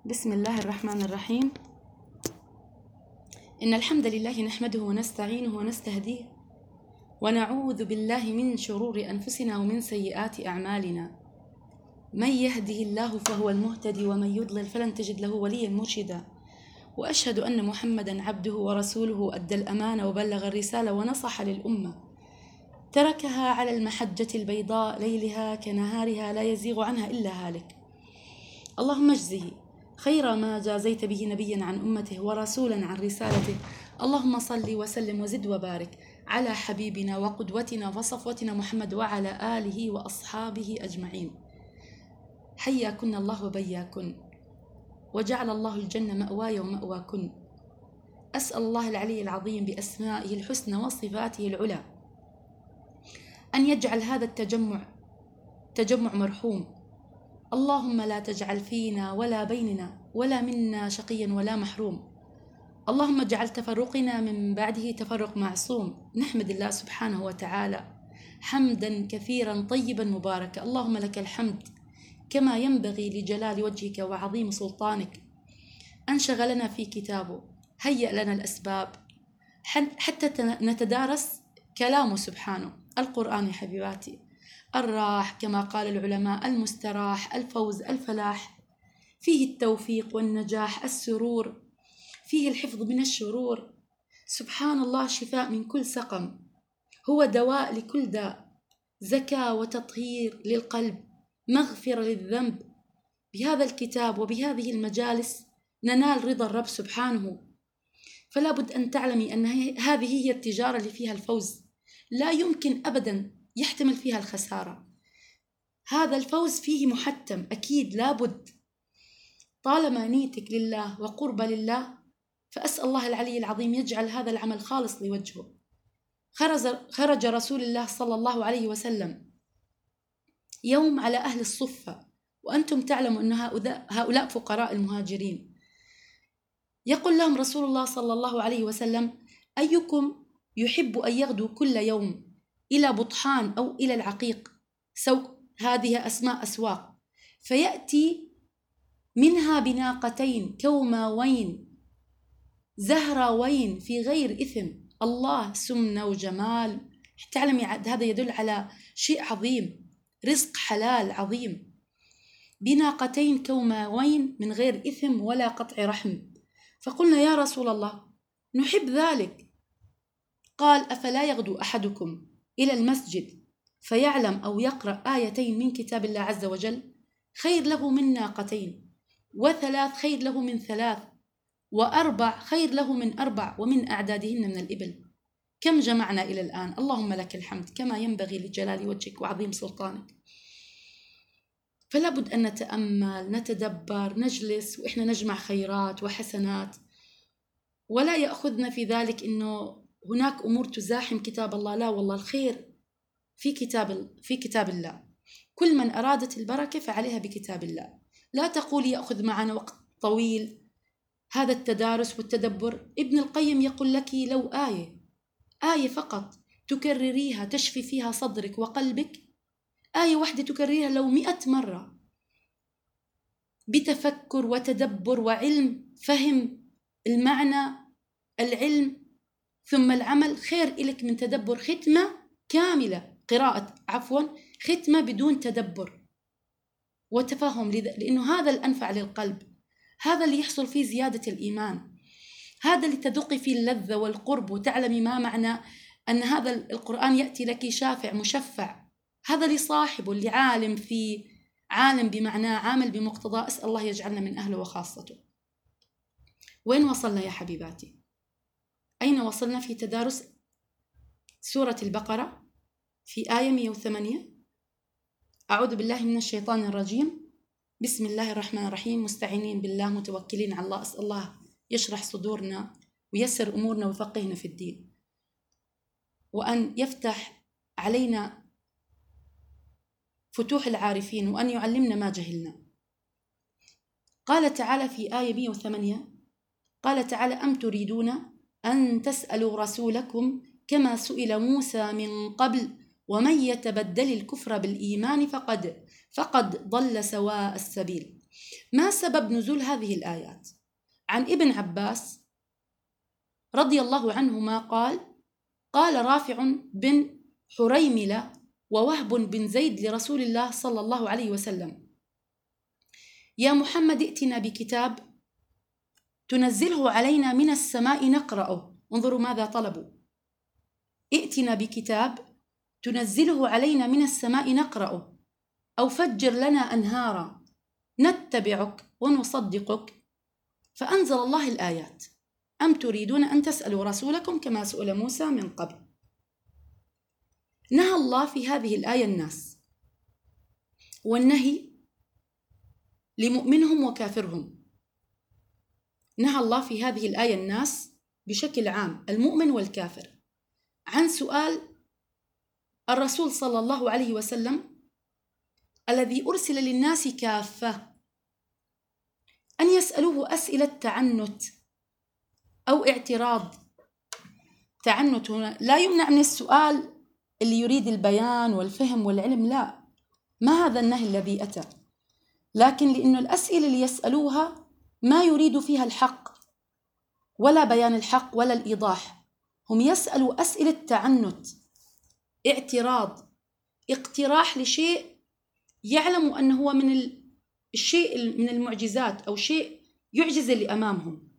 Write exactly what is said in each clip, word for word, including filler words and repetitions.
بسم الله الرحمن الرحيم. إن الحمد لله نحمده ونستعينه ونستهديه ونعوذ بالله من شرور أنفسنا ومن سيئات أعمالنا. من يهده الله فهو المهتدي ومن يضلل فلن تجد له وليا مرشدا. وأشهد أن محمدا عبده ورسوله أدى الأمانة وبلغ الرسالة ونصح للأمة، تركها على المحجة البيضاء ليلها كنهارها لا يزيغ عنها إلا هالك. اللهم اجزه خير ما جازيت به نبيا عن أمته ورسولا عن رسالته. اللهم صل وسلم وزد وبارك على حبيبنا وقدوتنا وصفوتنا محمد وعلى آله وأصحابه أجمعين. حياكن الله وبياكن، وجعل الله الجنة مأواي ومأواكن. أسأل الله العلي العظيم بأسمائه الحسنى وصفاته العلى أن يجعل هذا التجمع تجمع مرحوم. اللهم لا تجعل فينا ولا بيننا ولا منا شقيا ولا محروم. اللهم اجعل تفرقنا من بعده تفرق معصوم. نحمد الله سبحانه وتعالى حمدا كثيرا طيبا مباركا. اللهم لك الحمد كما ينبغي لجلال وجهك وعظيم سلطانك. أنشغلنا في كتابه، هيأ لنا الأسباب حتى نتدارس كلامه سبحانه. القرآن يا حبيباتي الراح كما قال العلماء، المستراح، الفوز، الفلاح، فيه التوفيق والنجاح، السرور، فيه الحفظ من الشرور. سبحان الله، شفاء من كل سقم، هو دواء لكل داء، زكاة وتطهير للقلب، مغفرة للذنب. بهذا الكتاب وبهذه المجالس ننال رضا الرب سبحانه. فلا بد أن تعلمي أن هذه هي التجارة اللي فيها الفوز، لا يمكن أبدا يحتمل فيها الخسارة. هذا الفوز فيه محتم أكيد، لابد طالما نيتك لله وقرب لله. فأسأل الله العلي العظيم يجعل هذا العمل خالص لوجهه. خرج رسول الله صلى الله عليه وسلم يوم على أهل الصفة، وأنتم تعلموا أن هؤلاء فقراء المهاجرين. يقول لهم رسول الله صلى الله عليه وسلم: أيكم يحب أن يغدو كل يوم إلى بطحان أو إلى العقيق، سوق هذه أسماء أسواق، فيأتي منها بناقتين كوماوين زهراوين في غير إثم. الله سمنة وجمال، تعلمي هذا يدل على شيء عظيم، رزق حلال عظيم. بناقتين كوماوين من غير إثم ولا قطع رحم. فقلنا يا رسول الله نحب ذلك. قال: أفلا يغدو أحدكم إلى المسجد فيعلم أو يقرأ آيتين من كتاب الله عز وجل خير له من ناقتين، وثلاث خير له من ثلاث، وأربع خير له من أربع، ومن أعدادهن من الإبل. كم جمعنا إلى الآن؟ اللهم لك الحمد كما ينبغي لجلال وجهك وعظيم سلطانك. فلا بد أن نتأمل، نتدبر، نجلس وإحنا نجمع خيرات وحسنات، ولا يأخذنا في ذلك إنه هناك أمور تزاحم كتاب الله. لا والله، الخير في كتاب في كتاب الله. كل من أرادت البركة فعليها بكتاب الله. لا تقول يأخذ معنا وقت طويل هذا التدارس والتدبر. ابن القيم يقول لك لو آية آية فقط تكرريها تشفي فيها صدرك وقلبك، آية واحدة تكرريها لو مئة مرة بتفكر وتدبر وعلم، فهم المعنى، العلم ثم العمل، خير إلك من تدبر ختمة كاملة، قراءة عفوا ختمة بدون تدبر وتفهم، لأنه هذا الأنفع للقلب، هذا اللي يحصل فيه زيادة الإيمان، هذا اللي تذوقي فيه اللذة والقرب وتعلمي ما معنى أن هذا القرآن يأتي لك شافع مشفع. هذا اللي صاحبه، اللي عالم فيه، عالم بمعناه، عامل بمقتضاه. أسأل الله يجعلنا من أهله وخاصته. وين وصلنا يا حبيباتي؟ أين وصلنا في تدارس سورة البقرة في آية مئة وثمانية؟ أعوذ بالله من الشيطان الرجيم. بسم الله الرحمن الرحيم. مستعينين بالله متوكلين على الله. أسأل الله يشرح صدورنا ويسر أمورنا ويفقهنا في الدين، وأن يفتح علينا فتوح العارفين، وأن يعلمنا ما جهلنا. قال تعالى في آية مئة وثمانية، قال تعالى: أم تريدون أن تسألوا رسولكم كما سئل موسى من قبل ومن يتبدل الكفر بالإيمان فقد فقد ضل سواء السبيل. ما سبب نزول هذه الآيات؟ عن ابن عباس رضي الله عنهما قال: قال رافع بن حريملة ووهب بن زيد لرسول الله صلى الله عليه وسلم: يا محمد ائتنا بكتاب تنزله علينا من السماء نقرأه. انظروا ماذا طلبوا: ائتنا بكتاب تنزله علينا من السماء نقرأه، أو فجر لنا أنهارا نتبعك ونصدقك. فأنزل الله الآيات: أم تريدون أن تسألوا رسولكم كما سئل موسى من قبل. نهى الله في هذه الآية الناس، والنهي لمؤمنهم وكافرهم. نهى الله في هذه الآية الناس بشكل عام، المؤمن والكافر، عن سؤال الرسول صلى الله عليه وسلم الذي أرسل للناس كافة، أن يسألوه أسئلة تعنت أو اعتراض. تعنت هنا لا يمنع من السؤال اللي يريد البيان والفهم والعلم، لا، ما هذا النهي الذي أتى، لكن لأن الأسئلة اللي يسألوها ما يريد فيها الحق ولا بيان الحق ولا الإيضاح، هم يسألوا أسئلة تعنت، اعتراض، اقتراح لشيء يعلموا أنه هو من الشيء من المعجزات أو شيء يعجز اللي أمامهم.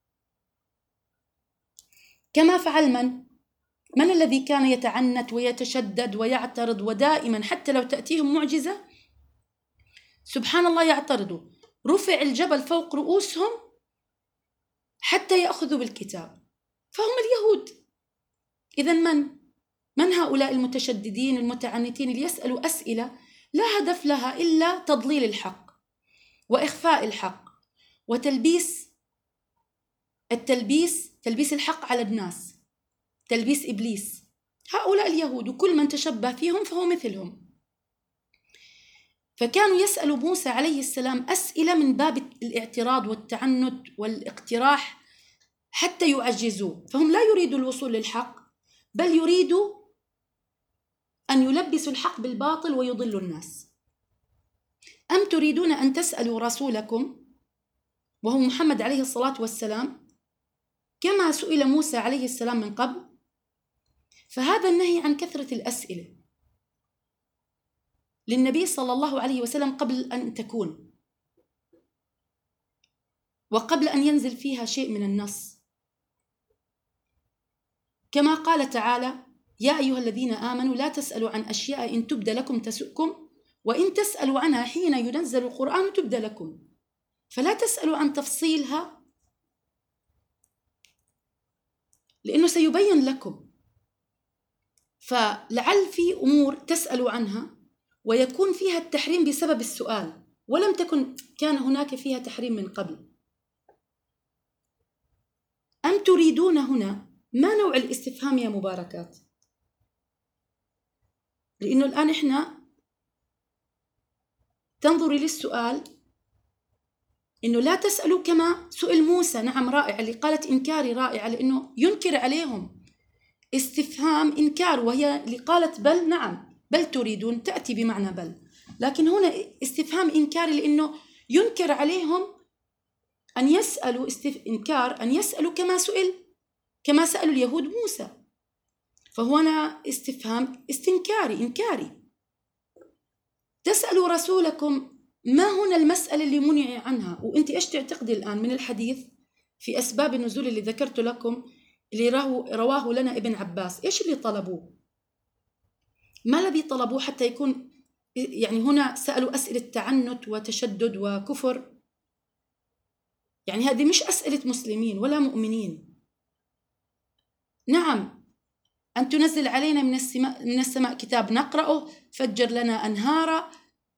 كما فعل من؟ من الذي كان يتعنت ويتشدد ويعترض، ودائما حتى لو تأتيهم معجزة سبحان الله يعترضوا. رفع الجبل فوق رؤوسهم حتى يأخذوا بالكتاب، فهم اليهود. إذن من؟ من هؤلاء المتشددين المتعنتين اللي يسألوا أسئلة لا هدف لها إلا تضليل الحق وإخفاء الحق وتلبيس التلبيس تلبيس الحق على الناس، تلبيس إبليس. هؤلاء اليهود، وكل من تشبه فيهم فهو مثلهم. فكانوا يسألوا موسى عليه السلام أسئلة من باب الاعتراض والتعنت والاقتراح حتى يعجزوه، فهم لا يريدوا الوصول للحق، بل يريدوا أن يلبسوا الحق بالباطل ويضلوا الناس. أم تريدون أن تسألوا رسولكم، وهو محمد عليه الصلاة والسلام، كما سئل موسى عليه السلام من قبل؟ فهذا النهي عن كثرة الأسئلة للنبي صلى الله عليه وسلم قبل أن تكون، وقبل أن ينزل فيها شيء من النص، كما قال تعالى: يا أيها الذين آمنوا لا تسألوا عن أشياء إن تبد لكم تسؤكم، وإن تسألوا عنها حين ينزل القرآن تبد لكم. فلا تسألوا عن تفصيلها لأنه سيبين لكم، فلعل في أمور تسألوا عنها ويكون فيها التحريم بسبب السؤال، ولم تكن كان هناك فيها تحريم من قبل. أم تريدون هنا ما نوع الاستفهام يا مباركات؟ لأنه الآن إحنا تنظري للسؤال إنه لا تسألوا كما سئل موسى. نعم، رائع، اللي قالت إنكاري رائعة، لأنه ينكر عليهم، استفهام إنكار، وهي اللي قالت بل. نعم، بل تريدون تأتي بمعنى بل، لكن هنا استفهام إنكاري لأنه ينكر عليهم أن يسألوا استف... إنكار أن يسألوا كما سئل كما سألوا اليهود موسى، فهو أنا استفهام استنكاري إنكاري. تسألوا رسولكم، ما هنا المسألة اللي منع عنها؟ وأنت إيش تعتقدي الآن من الحديث في أسباب النزول اللي ذكرت لكم اللي رواه لنا ابن عباس؟ إيش اللي طلبوه؟ ما الذي طلبوه حتى يكون يعني هنا سألوا أسئلة تعنت وتشدد وكفر؟ يعني هذه مش أسئلة مسلمين ولا مؤمنين. نعم، أن تنزل علينا من السماء, من السماء كتاب نقرأه، فجر لنا أنهارا.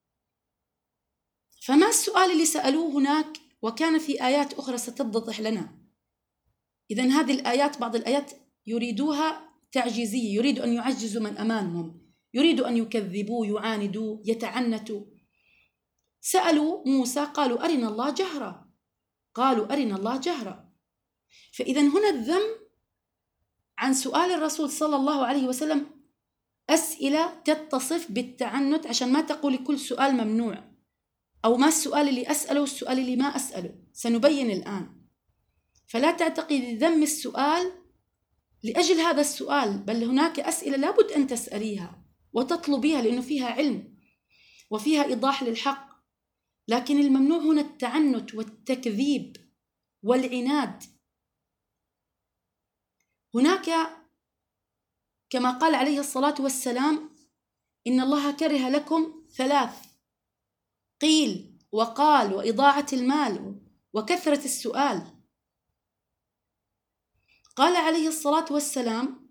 فما السؤال اللي سألوه هناك؟ وكان في آيات أخرى ستتضح لنا. إذن هذه الآيات، بعض الآيات يريدوها تعجيزية، يريدوا أن يعجزوا من أمامهم، يريدوا أن يكذبوا، يعاندوا، يتعنتوا. سألوا موسى قالوا أرنا الله جهرا، قالوا أرنا الله جهرا. فإذن هنا الذم عن سؤال الرسول صلى الله عليه وسلم أسئلة تتصف بالتعنت، عشان ما تقول كل سؤال ممنوع. أو ما السؤال اللي أسأله والسؤال اللي ما أسأله، سنبين الآن. فلا تعتقد ذم السؤال لأجل هذا السؤال، بل هناك أسئلة لابد أن تسأليها وتطلبيها لأنه فيها علم وفيها إيضاح للحق. لكن الممنوع هنا التعنت والتكذيب والعناد. هناك كما قال عليه الصلاة والسلام: إن الله كره لكم ثلاث: قيل وقال وإضاعة المال وكثرة السؤال. قال عليه الصلاة والسلام: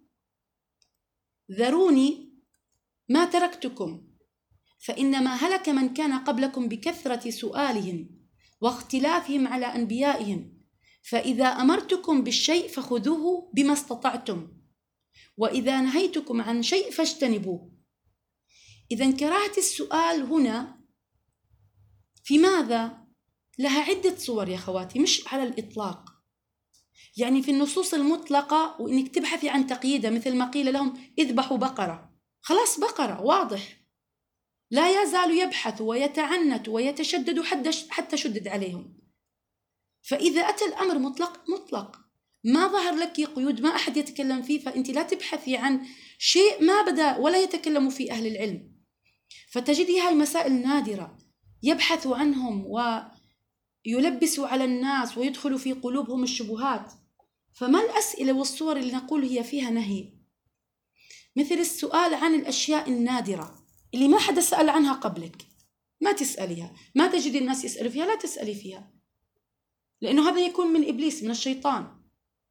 ذروني ما تركتكم، فإنما هلك من كان قبلكم بكثرة سؤالهم واختلافهم على أنبيائهم، فإذا أمرتكم بالشيء فخذوه بما استطعتم، وإذا نهيتكم عن شيء فاجتنبوه. إذن كراهة السؤال هنا في ماذا؟ لها عدة صور يا خواتي، مش على الإطلاق. يعني في النصوص المطلقة، وإنك تبحثي عن تقييدها، مثل ما قيل لهم: اذبحوا بقرة، خلاص بقرة واضح، لا يزال يبحث ويتعنت ويتشدد حتى شدد عليهم. فإذا أتى الأمر مطلق مطلق، ما ظهر لك قيود، ما أحد يتكلم فيه، فأنت لا تبحثي عن شيء ما بدأ ولا يتكلم فيه أهل العلم. فتجدي هاي مسائل نادرة يبحث عنهم ويلبسوا على الناس ويدخلوا في قلوبهم الشبهات. فما الأسئلة والصور اللي نقول هي فيها نهي؟ مثل السؤال عن الأشياء النادرة اللي ما حدا سأل عنها قبلك، ما تسأليها. ما تجد الناس يسألوا فيها، لا تسألي فيها، لأنه هذا يكون من إبليس، من الشيطان،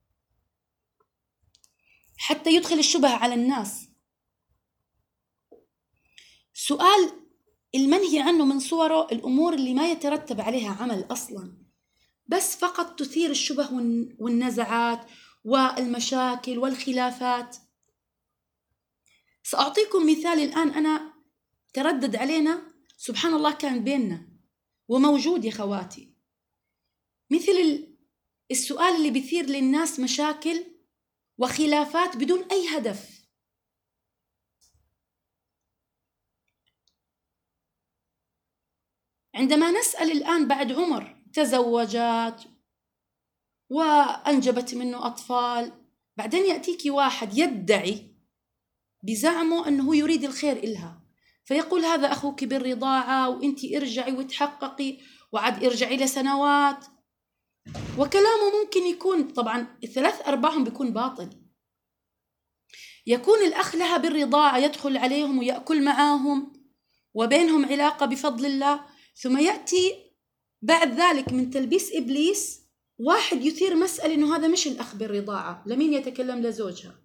حتى يدخل الشبهة على الناس. سؤال المنهي عنه من صوره الأمور اللي ما يترتب عليها عمل أصلا، بس فقط تثير الشبه والنزعات والمشاكل والخلافات. سأعطيكم مثال الآن أنا تردد علينا، سبحان الله كان بيننا وموجود يا خواتي، مثل السؤال اللي بيثير للناس مشاكل وخلافات بدون أي هدف. عندما نسأل الآن بعد عمر تزوجت وأنجبت منه أطفال، بعدين يأتيك واحد يدعي بزعمه أنه يريد الخير إلها، فيقول: هذا أخوك بالرضاعة وإنتي ارجعي وتحققي، وعد ارجعي لسنوات. وكلامه ممكن يكون طبعا الثلاث أرباعهم بيكون باطل. يكون الأخ لها بالرضاعة، يدخل عليهم ويأكل معاهم وبينهم علاقة بفضل الله، ثم يأتي بعد ذلك من تلبيس إبليس واحد يثير مسألة إنه هذا مش الأخ بالرضاعة، لمين يتكلم؟ لزوجها،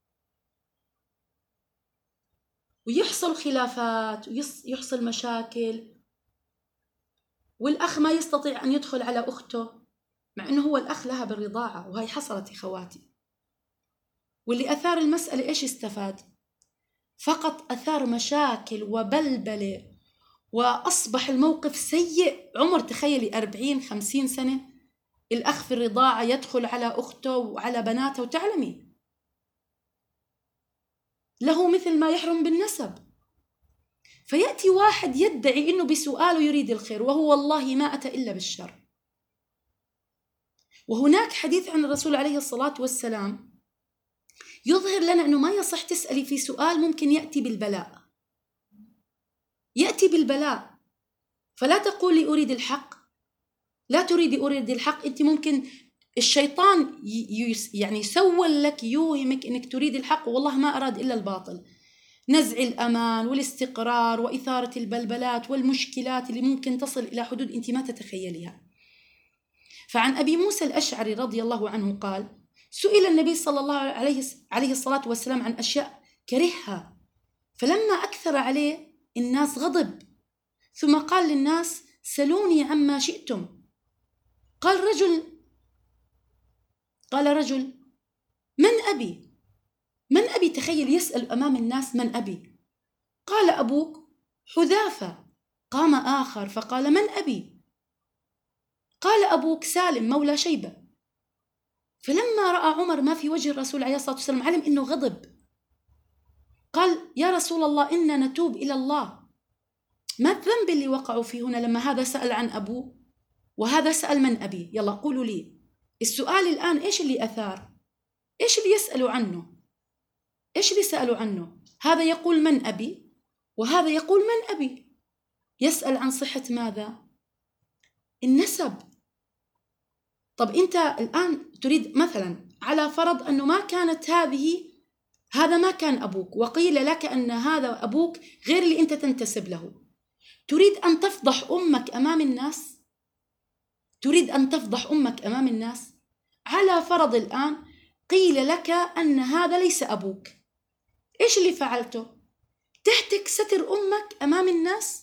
ويحصل خلافات ويحصل مشاكل، والأخ ما يستطيع أن يدخل على أخته مع إنه هو الأخ لها بالرضاعة. وهي حصلت يا خواتي. واللي أثار المسألة إيش استفاد؟ فقط أثار مشاكل وبلبلة، وأصبح الموقف سيء. عمر تخيلي أربعين خمسين سنة، الأخ في الرضاعة يدخل على أخته وعلى بناته، وتعلمي له مثل ما يحرم بالنسب. فيأتي واحد يدعي إنه بسؤاله يريد الخير، وهو والله ما أتى إلا بالشر. وهناك حديث عن الرسول عليه الصلاة والسلام يظهر لنا أنه ما يصح تسألي في سؤال ممكن يأتي بالبلاء، يأتي بالبلاء. فلا تقولي أريد الحق، لا تريدي أريد الحق. أنت ممكن الشيطان يعني يسول لك، يوهمك أنك تريد الحق، والله ما أراد إلا الباطل. نزع الأمان والاستقرار وإثارة البلبلات والمشكلات اللي ممكن تصل إلى حدود أنت ما تتخيليها. فعن أبي موسى الأشعري رضي الله عنه قال: سئل النبي صلى الله عليه عليه الصلاة والسلام عن أشياء كرهها، فلما أكثر عليه الناس غضب، ثم قال للناس: سلوني عما شئتم. قال رجل قال رجل من أبي؟ من أبي؟ تخيل يسأل أمام الناس: من أبي؟ قال: أبوك. حذافة. قام آخر فقال: من أبي؟ قال: أبوك سالم مولى شيبة. فلما رأى عمر ما في وجه الرسول عليه الصلاة والسلام علم إنه غضب، قال: يا رسول الله إنا نتوب إلى الله. ما الذنب اللي وقعوا فيه هنا لما هذا سأل عن أبوه وهذا سأل من أبي؟ يلا قولوا لي السؤال الآن إيش اللي أثار؟ إيش اللي يسألوا عنه؟ إيش اللي سألوا عنه؟ هذا يقول من أبي وهذا يقول من أبي. يسأل عن صحة ماذا؟ النسب. طب أنت الآن تريد مثلا على فرض أنه ما كانت هذه هذا ما كان أبوك وقيل لك أن هذا أبوك غير اللي أنت تنتسب له، تريد أن تفضح أمك أمام الناس؟ تريد أن تفضح أمك أمام الناس؟ على فرض الآن قيل لك أن هذا ليس أبوك، إيش اللي فعلته؟ تهتك ستر أمك أمام الناس؟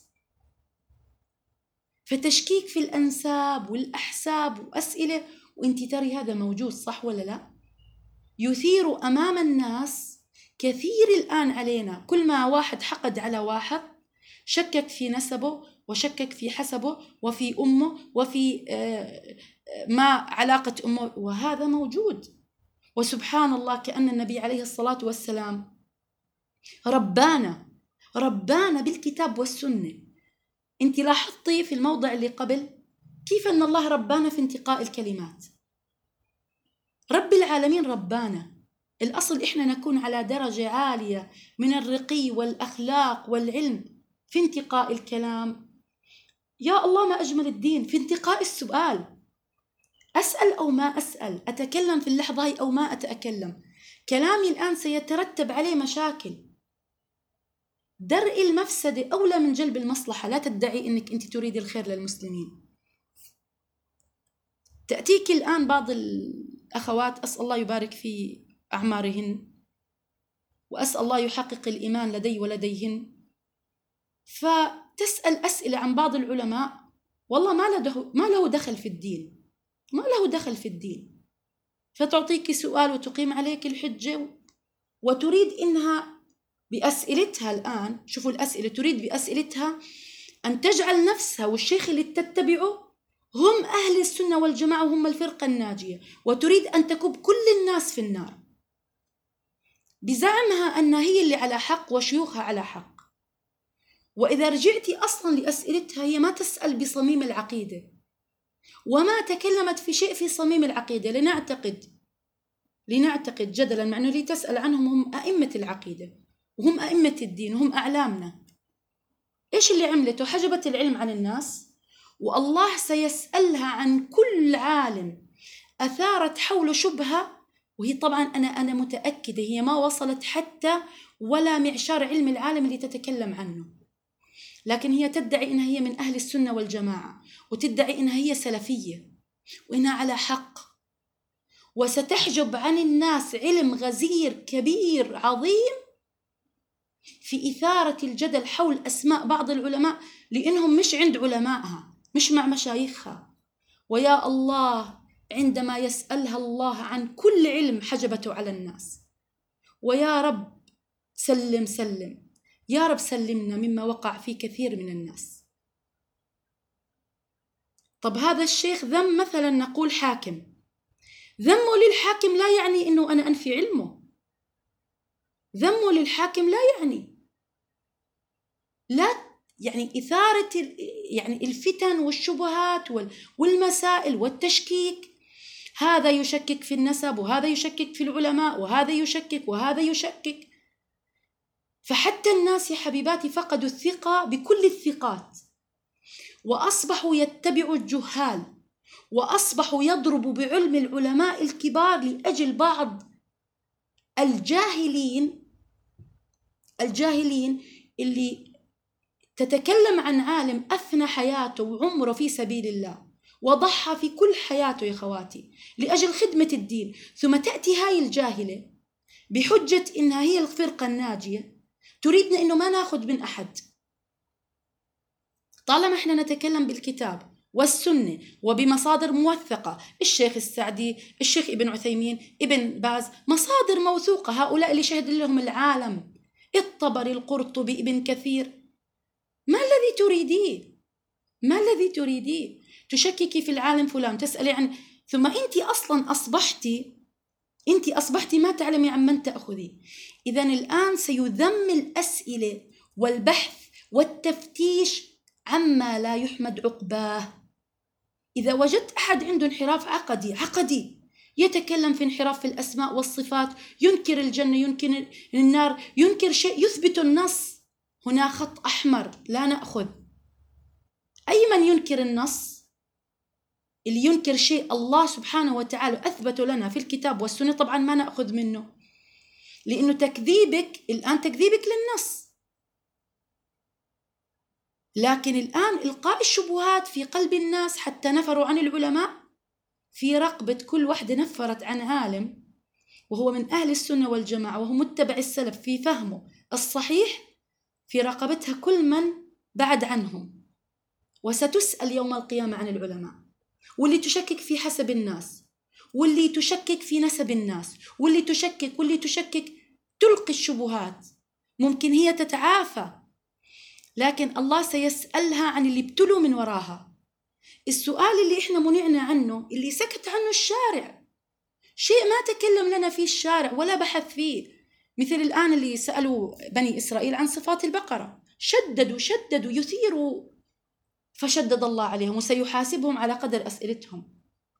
فتشكيك في الأنساب والأحساب وأسئلة، وإنت تري هذا موجود، صح ولا لا؟ يثير أمام الناس كثير الآن علينا، كل ما واحد حقد على واحد شكك في نسبه وشكك في حسبه وفي أمه وفي ما علاقة أمه، وهذا موجود. وسبحان الله كأن النبي عليه الصلاة والسلام ربانا ربانا بالكتاب والسنة. انت لاحظتي في الموضع اللي قبل كيف أن الله ربانا في انتقاء الكلمات؟ رب العالمين ربانا. الأصل إحنا نكون على درجة عالية من الرقي والأخلاق والعلم في انتقاء الكلام. يا الله ما أجمل الدين في انتقاء السؤال، أسأل أو ما أسأل، أتكلم في اللحظة هي أو ما أتكلم، كلامي الآن سيترتب عليه مشاكل. درء المفسدة أولى من جلب المصلحة. لا تدعي أنك أنت تريد الخير للمسلمين. تأتيك الآن بعض الأخوات، أسأل الله يبارك في أعمارهن وأسأل الله يحقق الإيمان لدي ولديهن، فتسأل أسئلة عن بعض العلماء والله ما له ما له دخل في الدين، ما له دخل في الدين، فتعطيك سؤال وتقيم عليك الحجة وتريد إنها بأسئلتها الآن، شوفوا الأسئلة، تريد بأسئلتها أن تجعل نفسها والشيخ اللي تتبعه هم أهل السنة والجماعة وهم الفرقة الناجية، وتريد أن تكب كل الناس في النار بزعمها أن هي اللي على حق وشيوخها على حق. وإذا رجعتي أصلا لأسئلتها هي ما تسأل بصميم العقيدة وما تكلمت في شيء في صميم العقيدة. لنعتقد لنعتقد جدلا مع أنه اللي تسأل عنهم هم أئمة العقيدة وهم أئمة الدين وهم أعلامنا. إيش اللي عملته؟ حجبت العلم عن الناس، والله سيسألها عن كل عالم أثارت حوله شبهة، وهي طبعا أنا أنا متأكدة هي ما وصلت حتى ولا معشار علم العالم اللي تتكلم عنه، لكن هي تدعي إنها هي من أهل السنة والجماعة وتدعي إنها هي سلفية وإنها على حق، وستحجب عن الناس علم غزير كبير عظيم في إثارة الجدل حول أسماء بعض العلماء لأنهم مش عند علمائها، مش مع مشايخها. ويا الله عندما يسألها الله عن كل علم حجبته على الناس. ويا رب سلم سلم، يا رب سلمنا مما وقع فيه كثير من الناس. طب هذا الشيخ ذم مثلا نقول حاكم، ذمه للحاكم لا يعني إنه أنا أنفي علمه، ذمه للحاكم لا يعني لا يعني إثارة يعني الفتن والشبهات والمسائل والتشكيك. هذا يشكك في النسب وهذا يشكك في العلماء وهذا يشكك وهذا يشكك، فحتى الناس يا حبيباتي فقدوا الثقة بكل الثقات وأصبحوا يتبعوا الجهال وأصبحوا يضربوا بعلم العلماء الكبار لأجل بعض الجاهلين الجاهلين اللي تتكلم عن عالم أفنى حياته وعمره في سبيل الله وضحى في كل حياته يا خواتي لأجل خدمة الدين، ثم تأتي هاي الجاهلة بحجة إنها هي الفرقة الناجية تريدنا إنه ما ناخذ من أحد. طالما إحنا نتكلم بالكتاب والسنة وبمصادر موثقة، الشيخ السعدي، الشيخ ابن عثيمين، ابن باز، مصادر موثوقة، هؤلاء اللي شهد لهم العالم، الطبري، القرطبي، ابن كثير، ما الذي تريديه؟ ما الذي تريديه؟ تشككي في العالم فلان، تسألي عن، ثم أنت أصلا أصبحتي أنت أصبحتي ما تعلمي عن من تأخذي. إذن الآن سيذم الأسئلة والبحث والتفتيش عما لا يحمد عقباه. إذا وجدت أحد عنده انحراف عقدي عقدي يتكلم في انحراف في الأسماء والصفات، ينكر الجنة، ينكر النار، ينكر شيء يثبت النص، هنا خط أحمر لا نأخذ. أي من ينكر النص، اللي ينكر شيء الله سبحانه وتعالى أثبته لنا في الكتاب والسنة، طبعا ما نأخذ منه، لأنه تكذيبك الآن تكذيبك للنص. لكن الآن إلقاء الشبهات في قلب الناس حتى نفروا عن العلماء، في رقبة كل واحدة نفرت عن عالم وهو من أهل السنة والجماعة وهو متبع السلف في فهمه الصحيح، في رقبتها كل من بعد عنهم، وستسأل يوم القيامة عن العلماء. واللي تشكك في حسب الناس، واللي تشكك في نسب الناس، واللي تشكك واللي تشكك تلقي الشبهات، ممكن هي تتعافى، لكن الله سيسألها عن اللي ابتلوا من وراها. السؤال اللي احنا منعنا عنه، اللي سكت عنه الشارع، شيء ما تكلم لنا فيه الشارع ولا بحث فيه، مثل الآن اللي سألوا بني إسرائيل عن صفات البقرة، شددوا شددوا يثيروا، فشدد الله عليهم وسيحاسبهم على قدر أسئلتهم.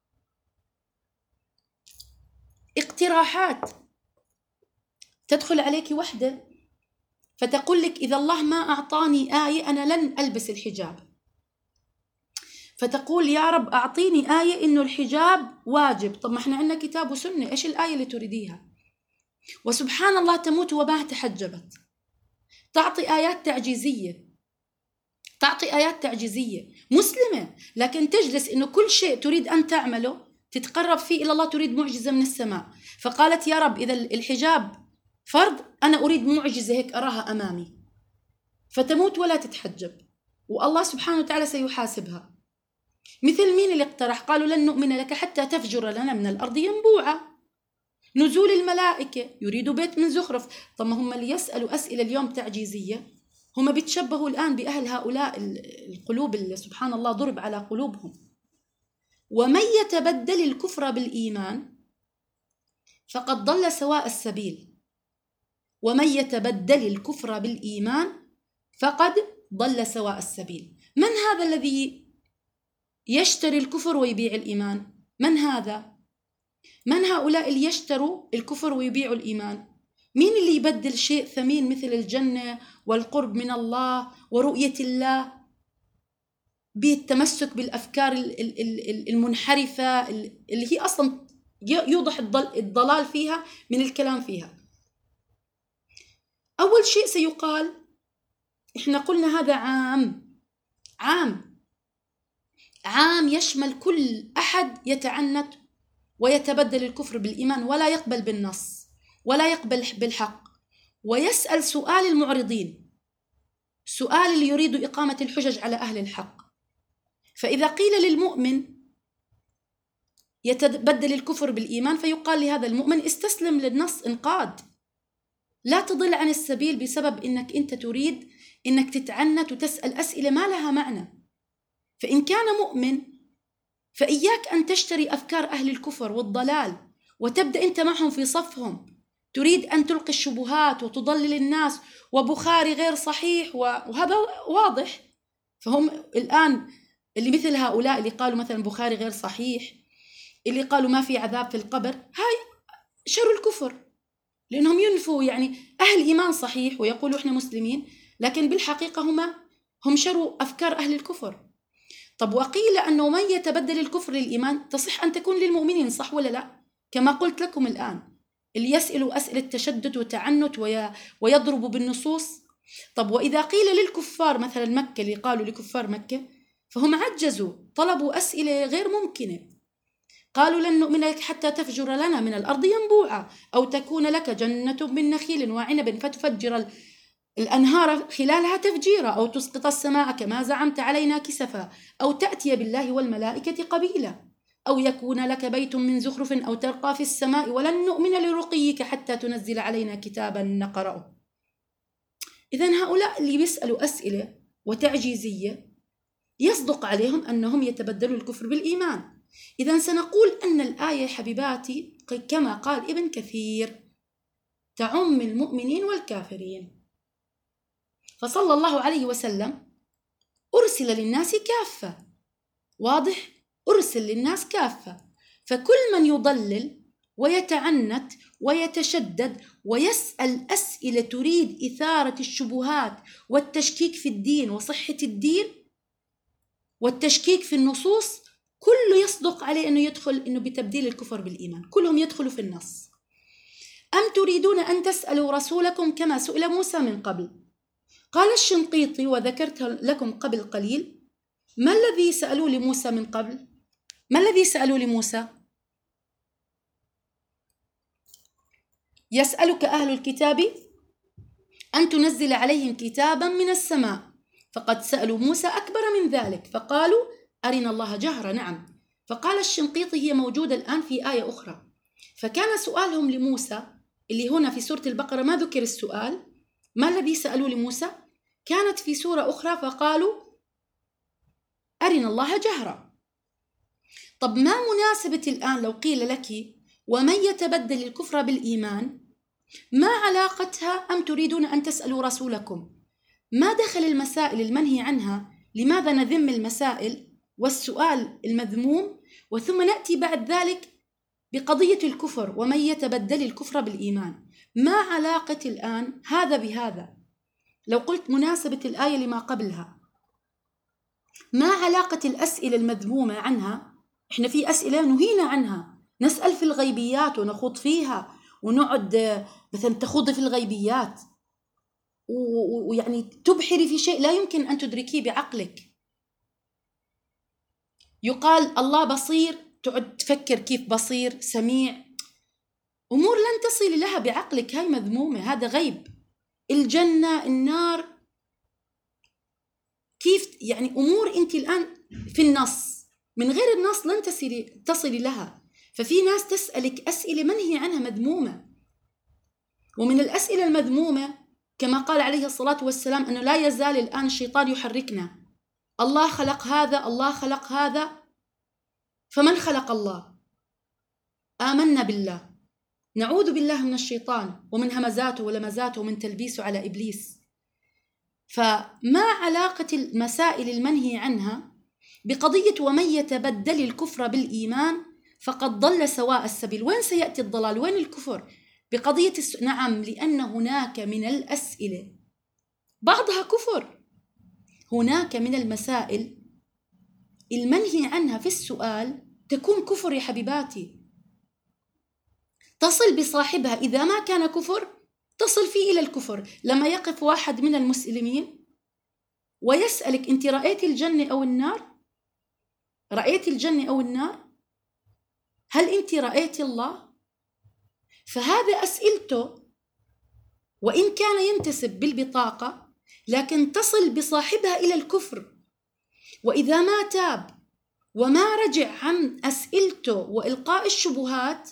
اقتراحات، تدخل عليك وحدة فتقول لك إذا الله ما أعطاني آية أنا لن ألبس الحجاب، فتقول يا رب أعطيني آية إنه الحجاب واجب. طب ما احنا عندنا كتاب وسنة، إيش الآية اللي تريديها؟ وسبحان الله تموت وما تحجبت، تعطي آيات تعجيزية، تعطي آيات تعجيزية مسلمة، لكن تجلس إنه كل شيء تريد أن تعمله تتقرب فيه إلى الله تريد معجزة من السماء. فقالت يا رب إذا الحجاب فرض أنا أريد معجزة هيك أراها أمامي، فتموت ولا تتحجب، والله سبحانه وتعالى سيحاسبها. مثل مين اللي اقترح؟ قالوا لن نؤمن لك حتى تفجر لنا من الأرض ينبوعا. نزول الملائكة، يريدوا بيت من زخرف. طب ما هم اللي يسألوا أسئلة اليوم تعجيزية هم بيتشبهوا الآن بأهل هؤلاء القلوب اللي سبحان الله ضرب على قلوبهم. ومن يتبدل الكفر بالإيمان فقد ضل سواء السبيل. ومن يتبدل الكفر بالإيمان فقد ضل سواء السبيل. من هذا الذي يشتري الكفر ويبيع الإيمان؟ من هذا؟ من هؤلاء اللي يشتروا الكفر ويبيعوا الإيمان؟ مين اللي يبدل شيء ثمين مثل الجنة والقرب من الله ورؤية الله بالتمسك بالأفكار المنحرفة اللي هي أصلا يوضح الضلال فيها من الكلام فيها؟ أول شيء سيقال، إحنا قلنا هذا عام عام عام يشمل كل أحد يتعنت ويتبدل الكفر بالإيمان ولا يقبل بالنص ولا يقبل بالحق، ويسأل سؤال المعرضين، سؤال اللي يريد إقامة الحجج على أهل الحق. فإذا قيل للمؤمن يتبدل الكفر بالإيمان فيقال لهذا المؤمن استسلم للنص، انقاد، لا تضل عن السبيل بسبب إنك أنت تريد إنك تتعنت وتسأل أسئلة ما لها معنى. فإن كان مؤمن فإياك أن تشتري أفكار أهل الكفر والضلال وتبدأ أنت معهم في صفهم، تريد أن تلقي الشبهات وتضلل الناس، وبخاري غير صحيح وهذا واضح. فهم الآن اللي مثل هؤلاء اللي قالوا مثلا بخاري غير صحيح، اللي قالوا ما في عذاب في القبر، هاي شروا الكفر، لأنهم ينفوا يعني أهل إيمان صحيح ويقولوا إحنا مسلمين، لكن بالحقيقة هم هم شروا أفكار أهل الكفر. طب وقيل أنه من يتبدل الكفر للإيمان تصح أن تكون للمؤمنين، صح ولا لا؟ كما قلت لكم الآن اللي يسألوا أسئلة تشدد وتعنت ويضربوا بالنصوص. طب وإذا قيل للكفار مثلا مكة، اللي قالوا لكفار مكة، فهم عجزوا، طلبوا أسئلة غير ممكنة، قالوا لن نؤمن لك حتى تفجر لنا من الأرض ينبوعا أو تكون لك جنة من نخيل وعنب فتفجر الأنهار خلالها تفجيرا أو تسقط السماء كما زعمت علينا كسفا أو تأتي بالله والملائكة قبيلا أو يكون لك بيت من زخرف أو ترقى في السماء ولن نؤمن لرقيك حتى تنزل علينا كتابا نقرأه. إذن هؤلاء اللي بيسألوا أسئلة وتعجيزية يصدق عليهم أنهم يتبدلوا الكفر بالإيمان. إذن سنقول أن الآية حبيباتي كما قال ابن كثير تعم المؤمنين والكافرين. فصلى الله عليه وسلم أرسل للناس كافة. واضح؟ أرسل للناس كافة. فكل من يضلل ويتعنت ويتشدد ويسأل أسئلة تريد إثارة الشبهات والتشكيك في الدين وصحة الدين والتشكيك في النصوص، كله يصدق عليه أنه يدخل إنه بتبديل الكفر بالإيمان، كلهم يدخلوا في النص. أم تريدون أن تسألوا رسولكم كما سئل موسى من قبل؟ قال الشنقيطي وذكرت لكم قبل قليل، ما الذي سألوا لموسى من قبل؟ ما الذي سألوا لموسى؟ يسألك أهل الكتاب أن تنزل عليهم كتابا من السماء، فقد سألوا موسى أكبر من ذلك فقالوا أرنا الله جهرة. نعم. فقال الشنقيطي هي موجودة الآن في آية أخرى. فكان سؤالهم لموسى اللي هنا في سورة البقرة ما ذكر السؤال، ما الذي سألوا لموسى؟ كانت في سورة أخرى فقالوا أرنا الله جهرة. طب ما مناسبة الآن لو قيل لك ومن يتبدل الكفر بالإيمان، ما علاقتها أم تريدون أن تسألوا رسولكم؟ ما دخل المسائل المنهي عنها؟ لماذا نذم المسائل والسؤال المذموم وثم نأتي بعد ذلك بقضية الكفر ومن يتبدل الكفر بالإيمان؟ ما علاقة الآن هذا بهذا؟ لو قلت مناسبة الآية لما قبلها، ما علاقة الأسئلة المذمومة عنها؟ إحنا في أسئلة نهينا عنها، نسأل في الغيبيات ونخوض فيها ونقعد مثلا تخوض في الغيبيات ويعني تبحري في شيء لا يمكن أن تدركيه بعقلك. يقال الله بصير، تقعد تفكر كيف بصير سميع، أمور لن تصل لها بعقلك، هاي مذمومة، هذا غيب. الجنة النار كيف يعني أمور أنت الآن في النص، من غير النص لن تصلي تصلي لها. ففي ناس تسألك أسئلة منهي عنها مذمومة، ومن الأسئلة المذمومة كما قال عليه الصلاة والسلام أنه لا يزال الآن الشيطان يحركنا، الله خلق هذا، الله خلق هذا، فمن خلق الله؟ آمنا بالله، نعوذ بالله من الشيطان ومن همزاته ولمزاته ومن تلبيسه على إبليس. فما علاقة المسائل المنهي عنها بقضية ومن يتبدل الكفر بالإيمان فقد ضل سواء السبيل؟ وين سيأتي الضلال؟ وين الكفر بقضية الس... نعم، لأن هناك من الأسئلة بعضها كفر، هناك من المسائل المنهي عنها في السؤال تكون كفر يا حبيباتي، تصل بصاحبها إذا ما كان كفر تصل فيه إلى الكفر. لما يقف واحد من المسلمين ويسألك أنت رأيت الجنة أو النار؟ رأيت الجنة أو النار؟ هل أنت رأيت الله؟ فهذا أسئلته وإن كان ينتسب بالبطاقة لكن تصل بصاحبها إلى الكفر. وإذا ما تاب وما رجع عن أسئلته وإلقاء الشبهات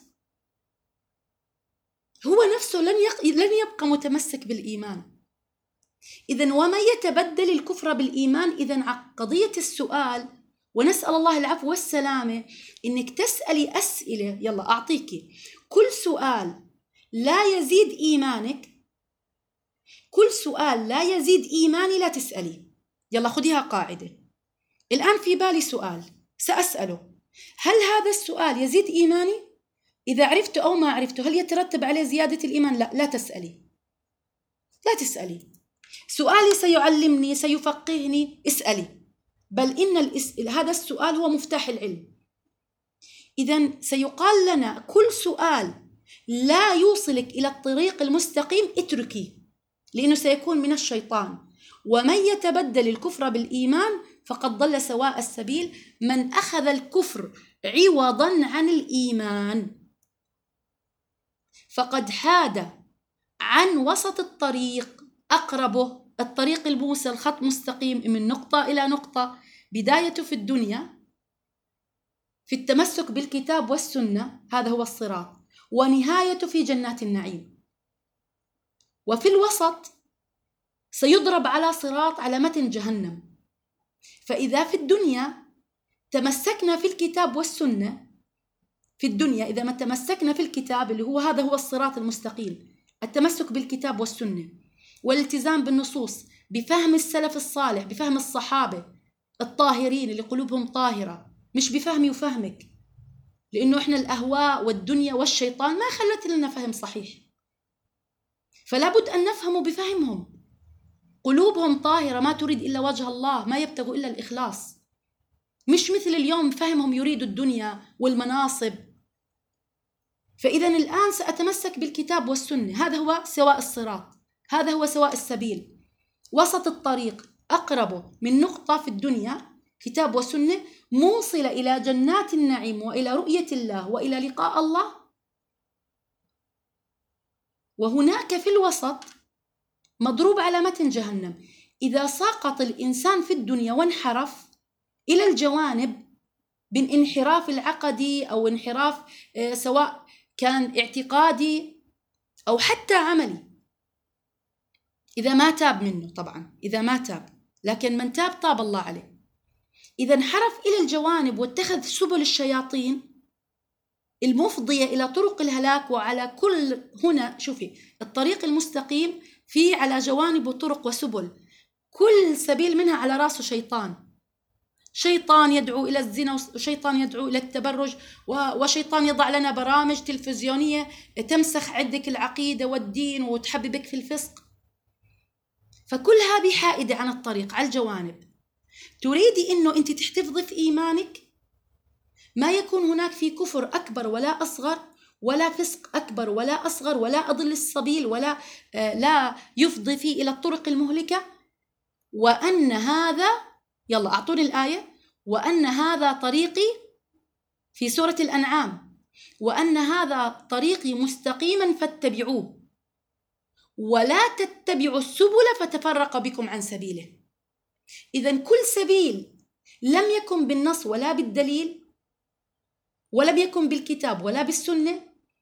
هو نفسه لن, يق... لن يبقى متمسك بالإيمان. إذن وما يتبدل الكفر بالإيمان، إذن قضية السؤال، ونسأل الله العفو والسلامة، إنك تسألي أسئلة، يلا أعطيكي كل سؤال لا يزيد إيمانك، كل سؤال لا يزيد إيماني لا تسألي. يلا خذيها قاعدة. الآن في بالي سؤال سأسأله، هل هذا السؤال يزيد إيماني؟ إذا عرفته أو ما عرفته هل يترتب عليه زيادة الإيمان؟ لا، لا تسألي، لا تسألي. سؤالي سيعلمني سيفقهني، اسألي. بل إن الإس... هذا السؤال هو مفتاح العلم. إذن سيقال لنا كل سؤال لا يوصلك إلى الطريق المستقيم اتركي، لأنه سيكون من الشيطان. ومن يتبدل الكفر بالإيمان فقد ضل سواء السبيل، من أخذ الكفر عوضا عن الإيمان فقد حاد عن وسط الطريق، أقربه الطريق الموصل، خط مستقيم من نقطة إلى نقطة، بدايته في الدنيا في التمسك بالكتاب والسنة، هذا هو الصراط، ونهايته في جنات النعيم. وفي الوسط سيضرب على صراط على متن جهنم. فإذا في الدنيا تمسكنا في الكتاب والسنة، في الدنيا إذا ما تمسكنا في الكتاب اللي هو هذا هو الصراط المستقيم، التمسك بالكتاب والسنة والالتزام بالنصوص بفهم السلف الصالح، بفهم الصحابة الطاهرين اللي قلوبهم طاهرة، مش بفهمي وفهمك، لأنه إحنا الأهواء والدنيا والشيطان ما خلت لنا فهم صحيح، فلا بد أن نفهم بفهمهم. قلوبهم طاهرة ما تريد إلا وجه الله، ما يبتغوا إلا الإخلاص، مش مثل اليوم فهمهم يريد الدنيا والمناصب. فإذا الآن سأتمسك بالكتاب والسنة، هذا هو سواء الصراط، هذا هو سواء السبيل، وسط الطريق، أقرب من نقطة في الدنيا كتاب وسنة موصلة إلى جنات النعيم وإلى رؤية الله وإلى لقاء الله. وهناك في الوسط مضروب على متن جهنم. إذا سقط الإنسان في الدنيا وانحرف إلى الجوانب بالانحراف العقدي أو انحراف سواء كان اعتقادي أو حتى عملي، إذا ما تاب منه، طبعا إذا ما تاب، لكن من تاب تاب الله عليه. إذا انحرف إلى الجوانب واتخذ سبل الشياطين المفضية إلى طرق الهلاك، وعلى كل هنا شوفي الطريق المستقيم في على جوانب وطرق وسبل، كل سبيل منها على رأسه شيطان، شيطان يدعو إلى الزنا، وشيطان يدعو إلى التبرج، وشيطان يضع لنا برامج تلفزيونية تمسخ عندك العقيدة والدين وتحببك في الفسق. فكل هذه حائدة عن الطريق على الجوانب. تريدي إنه أنت تحتفظي في إيمانك، ما يكون هناك في كفر أكبر ولا أصغر، ولا فسق أكبر ولا أصغر، ولا أضل السبيل، ولا آه لا يفضي فيه إلى الطرق المهلكة، وأن هذا، يلا أعطوني الآية، وأن هذا طريقي في سورة الأنعام، وأن هذا طريقي مستقيما فاتبعوه ولا تتبعوا السبل فتفرق بكم عن سبيله. إذن كل سبيل لم يكن بالنص ولا بالدليل ولم يكن بالكتاب ولا بالسنة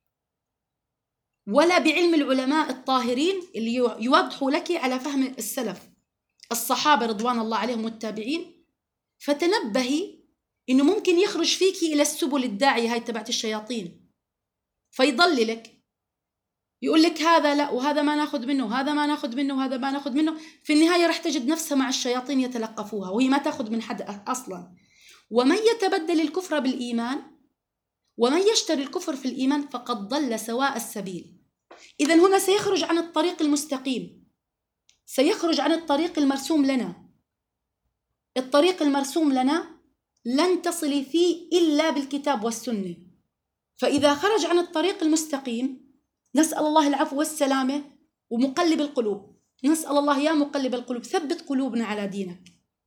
ولا بعلم العلماء الطاهرين اللي يوضحوا لك على فهم السلف الصحابة رضوان الله عليهم والتابعين، فتنبهي إنه ممكن يخرج فيكي إلى السبل الداعية هاي تبعت الشياطين، فيضللك يقول لك هذا لا، وهذا ما ناخذ منه، وهذا ما ناخذ منه، وهذا ما ناخذ منه. في النهاية رح تجد نفسها مع الشياطين يتلقفوها وهي ما تاخذ من حد أصلا. ومن يتبدل الكفر بالإيمان ومن يشتري الكفر في الإيمان فقد ضل سواء السبيل. إذن هنا سيخرج عن الطريق المستقيم، سيخرج عن الطريق المرسوم لنا. الطريق المرسوم لنا لن تصلي فيه إلا بالكتاب والسنة. فإذا خرج عن الطريق المستقيم، نسأل الله العفو والسلامة، ومقلب القلوب، نسأل الله يا مقلب القلوب ثبت قلوبنا على دينك،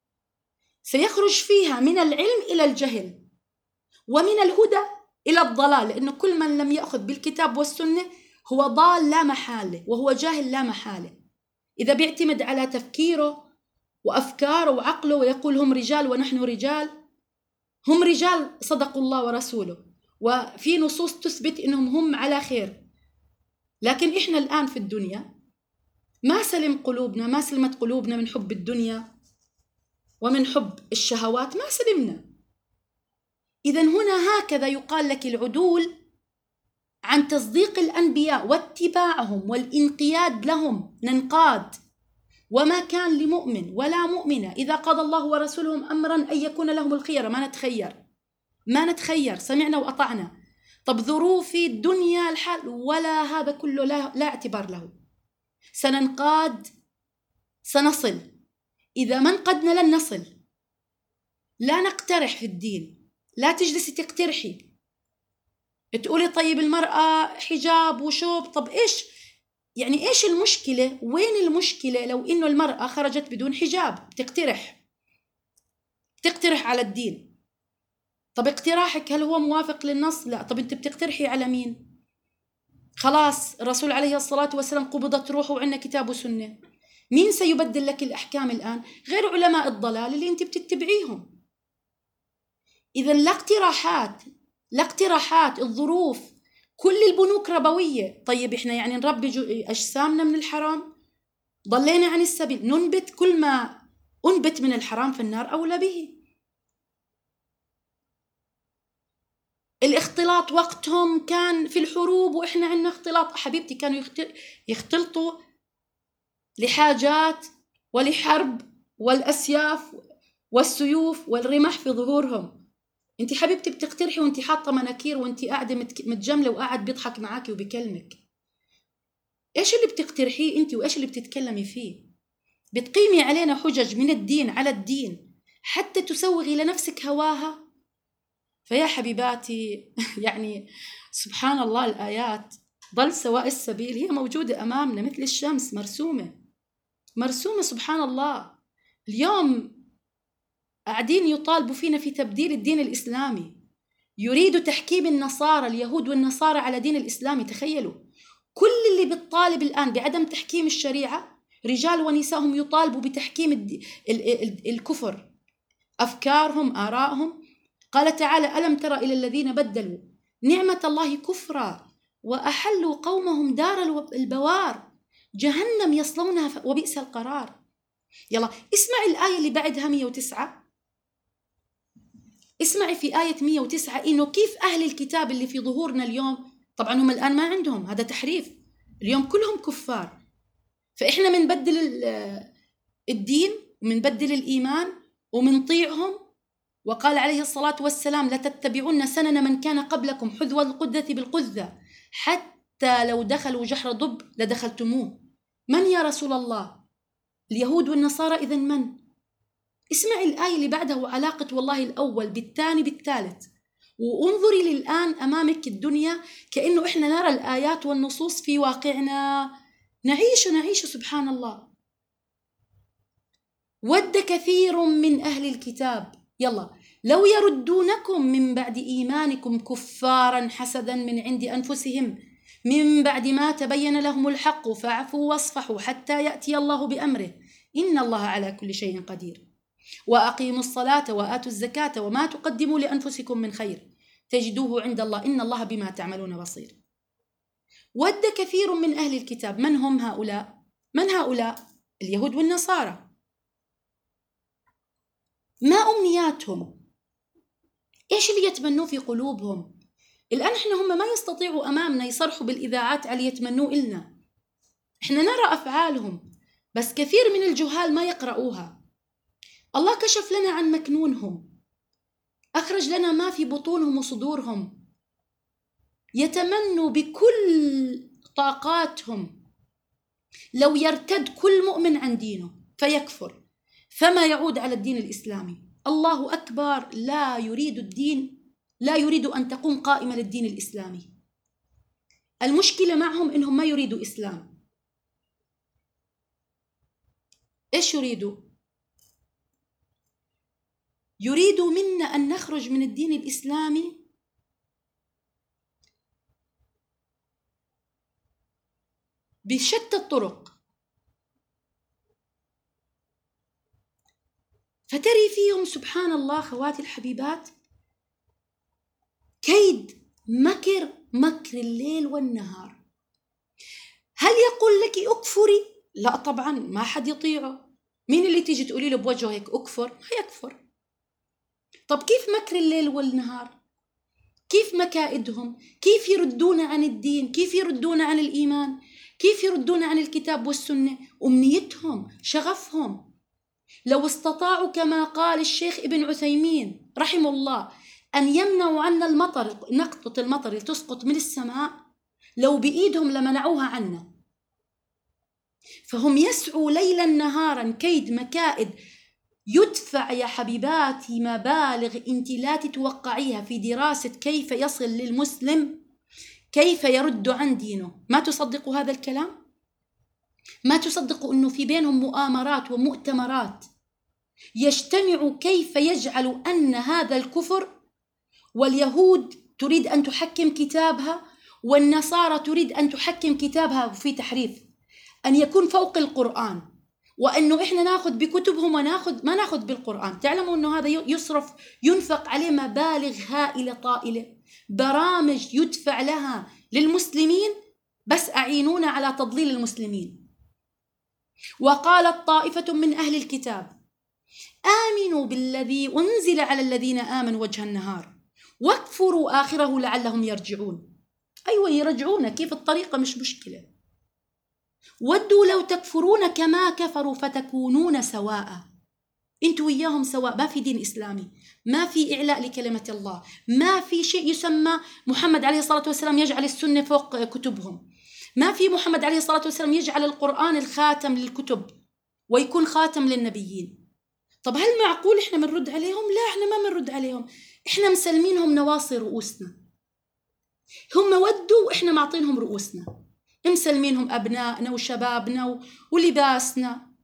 سيخرج فيها من العلم إلى الجهل، ومن الهدى إلى الضلال، لأنه كل من لم يأخذ بالكتاب والسنة هو ضال لا محالة، وهو جاهل لا محالة. إذا بيعتمد على تفكيره وأفكاره وعقله ويقول هم رجال ونحن رجال، هم رجال صدقوا الله ورسوله، وفي نصوص تثبت إنهم هم على خير. لكن إحنا الآن في الدنيا ما سلم قلوبنا، ما سلمت قلوبنا من حب الدنيا ومن حب الشهوات، ما سلمنا. إذن هنا هكذا يقال لك العدول عن تصديق الأنبياء واتباعهم والانقياد لهم، ننقاد. وما كان لمؤمن ولا مؤمنة إذا قضى الله ورسولهم أمرا أن يكون لهم الخيرة، ما نتخير ما نتخير سمعنا وأطعنا. طب ظروفي الدنيا الحال ولا هذا كله لا, لا اعتبار له، سننقاد، سنصل. إذا ما انقدنا لن نصل. لا نقترح في الدين، لا تجلسي تقترحي تقولي طيب المرأة حجاب وشوب، طب إيش يعني إيش المشكلة؟ وين المشكلة لو إنه المرأة خرجت بدون حجاب؟ تقترح تقترح على الدين. طب اقتراحك هل هو موافق للنص؟ لا. طب انت بتقترحي على مين؟ خلاص الرسول عليه الصلاة والسلام قبضت روحه وعندنا كتاب وسنة، مين سيبدل لك الأحكام الآن غير علماء الضلال اللي انت بتتبعيهم؟ إذا لا اقتراحات، لا اقتراحات، الظروف، كل البنوك ربوية. طيب إحنا يعني نربي أجسامنا من الحرام؟ ضلينا عن السبيل، ننبت كل ما أنبت من الحرام فالنار أولى به. الاختلاط وقتهم كان في الحروب وإحنا عندنا اختلاط، حبيبتي كانوا يختلطوا لحاجات ولحرب والأسياف والسيوف والرمح في ظهورهم. انت حبيبتي بتقترحي وانت حاطه مناكير وانت قاعده متجمله وقاعد بيضحك معاكي وبيكلمك. ايش اللي بتقترحيه انت وايش اللي بتتكلمي فيه؟ بتقيمي علينا حجج من الدين على الدين حتى تسوغي لنفسك هواها. فيا حبيباتي يعني سبحان الله، الآيات ضل سواء السبيل هي موجودة أمامنا مثل الشمس، مرسومة مرسومة سبحان الله. اليوم قاعدين يطالبوا فينا في تبديل الدين الإسلامي، يريدوا تحكيم النصارى اليهود والنصارى على دين الإسلامي. تخيلوا كل اللي بتطالب الآن بعدم تحكيم الشريعة، رجال ونساءهم يطالبوا بتحكيم ال ال ال الكفر، أفكارهم آرائهم. قال تعالى: ألم تر إلى الذين بدلوا نعمة الله كفرا وأحلوا قومهم دار البوار جهنم يصلونها وبئس القرار. يلا اسمعي الآية اللي بعدها مية وتسعة. اسمعي في آية مية وتسعة إنه كيف أهل الكتاب اللي في ظهورنا اليوم، طبعا هم الآن ما عندهم هذا تحريف، اليوم كلهم كفار، فإحنا منبدل الدين ومنبدل الإيمان ومنطيعهم. وقال عليه الصلاة والسلام: لتتبعن سنن من كان قبلكم حذو القذة بالقذة حتى لو دخلوا جحر ضب لدخلتموه. من يا رسول الله؟ اليهود والنصارى. إذن من؟ اسمعي الآية اللي بعدها وعلاقة والله الأول بالثاني بالثالث، وانظري للآن أمامك الدنيا كأنه إحنا نرى الآيات والنصوص في واقعنا، نعيش نعيش سبحان الله. ود كثير من أهل الكتاب، يلا، لو يردونكم من بعد إيمانكم كفارا حسدا من عند أنفسهم من بعد ما تبين لهم الحق فاعفوا واصفحوا حتى يأتي الله بأمره إن الله على كل شيء قدير. وأقيموا الصلاة وآتوا الزكاة وما تقدموا لأنفسكم من خير تجدوه عند الله إن الله بما تعملون بصير. ود كثير من أهل الكتاب. من هم هؤلاء؟ من هؤلاء؟ اليهود والنصارى. ما أمنياتهم؟ إيش اللي يتمنوه في قلوبهم؟ الآن إحنا هم ما يستطيعوا أمامنا يصرحوا بالإذاعات على يتمنوه إلنا، إحنا نرى أفعالهم بس كثير من الجهال ما يقرؤوها. الله كشف لنا عن مكنونهم، أخرج لنا ما في بطونهم وصدورهم. يتمنوا بكل طاقاتهم لو يرتد كل مؤمن عن دينه فيكفر فما يعود على الدين الإسلامي. الله أكبر، لا يريد الدين، لا يريد أن تقوم قائمة للدين الإسلامي. المشكلة معهم إنهم ما يريدوا إسلام. إيش يريدوا؟ يريدوا منا أن نخرج من الدين الإسلامي بشتى الطرق، فتري فيهم سبحان الله خواتي الحبيبات كيد مكر مكر الليل والنهار. هل يقول لك أكفري؟ لا طبعا، ما حد يطيعه. مين اللي تيجي تقولي له بوجهه هيك أكفر؟ ما يكفر. طب كيف مكر الليل والنهار؟ كيف مكائدهم؟ كيف يردون عن الدين؟ كيف يردون عن الإيمان؟ كيف يردون عن الكتاب والسنة؟ أمنيتهم، شغفهم، لو استطاعوا كما قال الشيخ ابن عثيمين رحمه الله أن يمنعوا عنا المطر، نقطة المطر اللي تسقط من السماء، لو بإيدهم لمنعوها عنا. فهم يسعوا ليلا نهارا كيد مكائد، يدفع يا حبيباتي مبالغ انت لا تتوقعيها في دراسة كيف يصل للمسلم، كيف يرد عن دينه. ما تصدقوا هذا الكلام؟ ما تصدقوا أنه في بينهم مؤامرات ومؤتمرات يجتمعوا كيف يجعلوا أن هذا الكفر، واليهود تريد أن تحكم كتابها والنصارى تريد أن تحكم كتابها في تحريف، أن يكون فوق القرآن، وأنه إحنا ناخذ بكتبهم وناخذ ما ناخذ بالقرآن. تعلموا أنه هذا يصرف ينفق عليه مبالغ هائلة طائلة، برامج يدفع لها للمسلمين، بس أعينونا على تضليل المسلمين. وقالت طائفة من أهل الكتاب آمنوا بالذي أنزل على الذين آمنوا وجه النهار واكفروا آخره لعلهم يرجعون. أيوة يرجعون، كيف الطريقة مش مشكلة. ودوا لو تكفرون كما كفروا فتكونون سواء. انتوا وياهم سواء، ما في دين إسلامي، ما في إعلاء لكلمة الله، ما في شيء يسمى محمد عليه الصلاة والسلام يجعل السنة فوق كتبهم، ما في محمد عليه الصلاة والسلام يجعل القرآن الخاتم للكتب ويكون خاتم للنبيين. طب هل معقول إحنا منرد عليهم؟ لا، إحنا ما منرد عليهم، إحنا مسلمينهم نواصي رؤوسنا. هم ودوا وإحنا معطينهم رؤوسنا، مسلمينهم أبنائنا وشبابنا ولباسنا.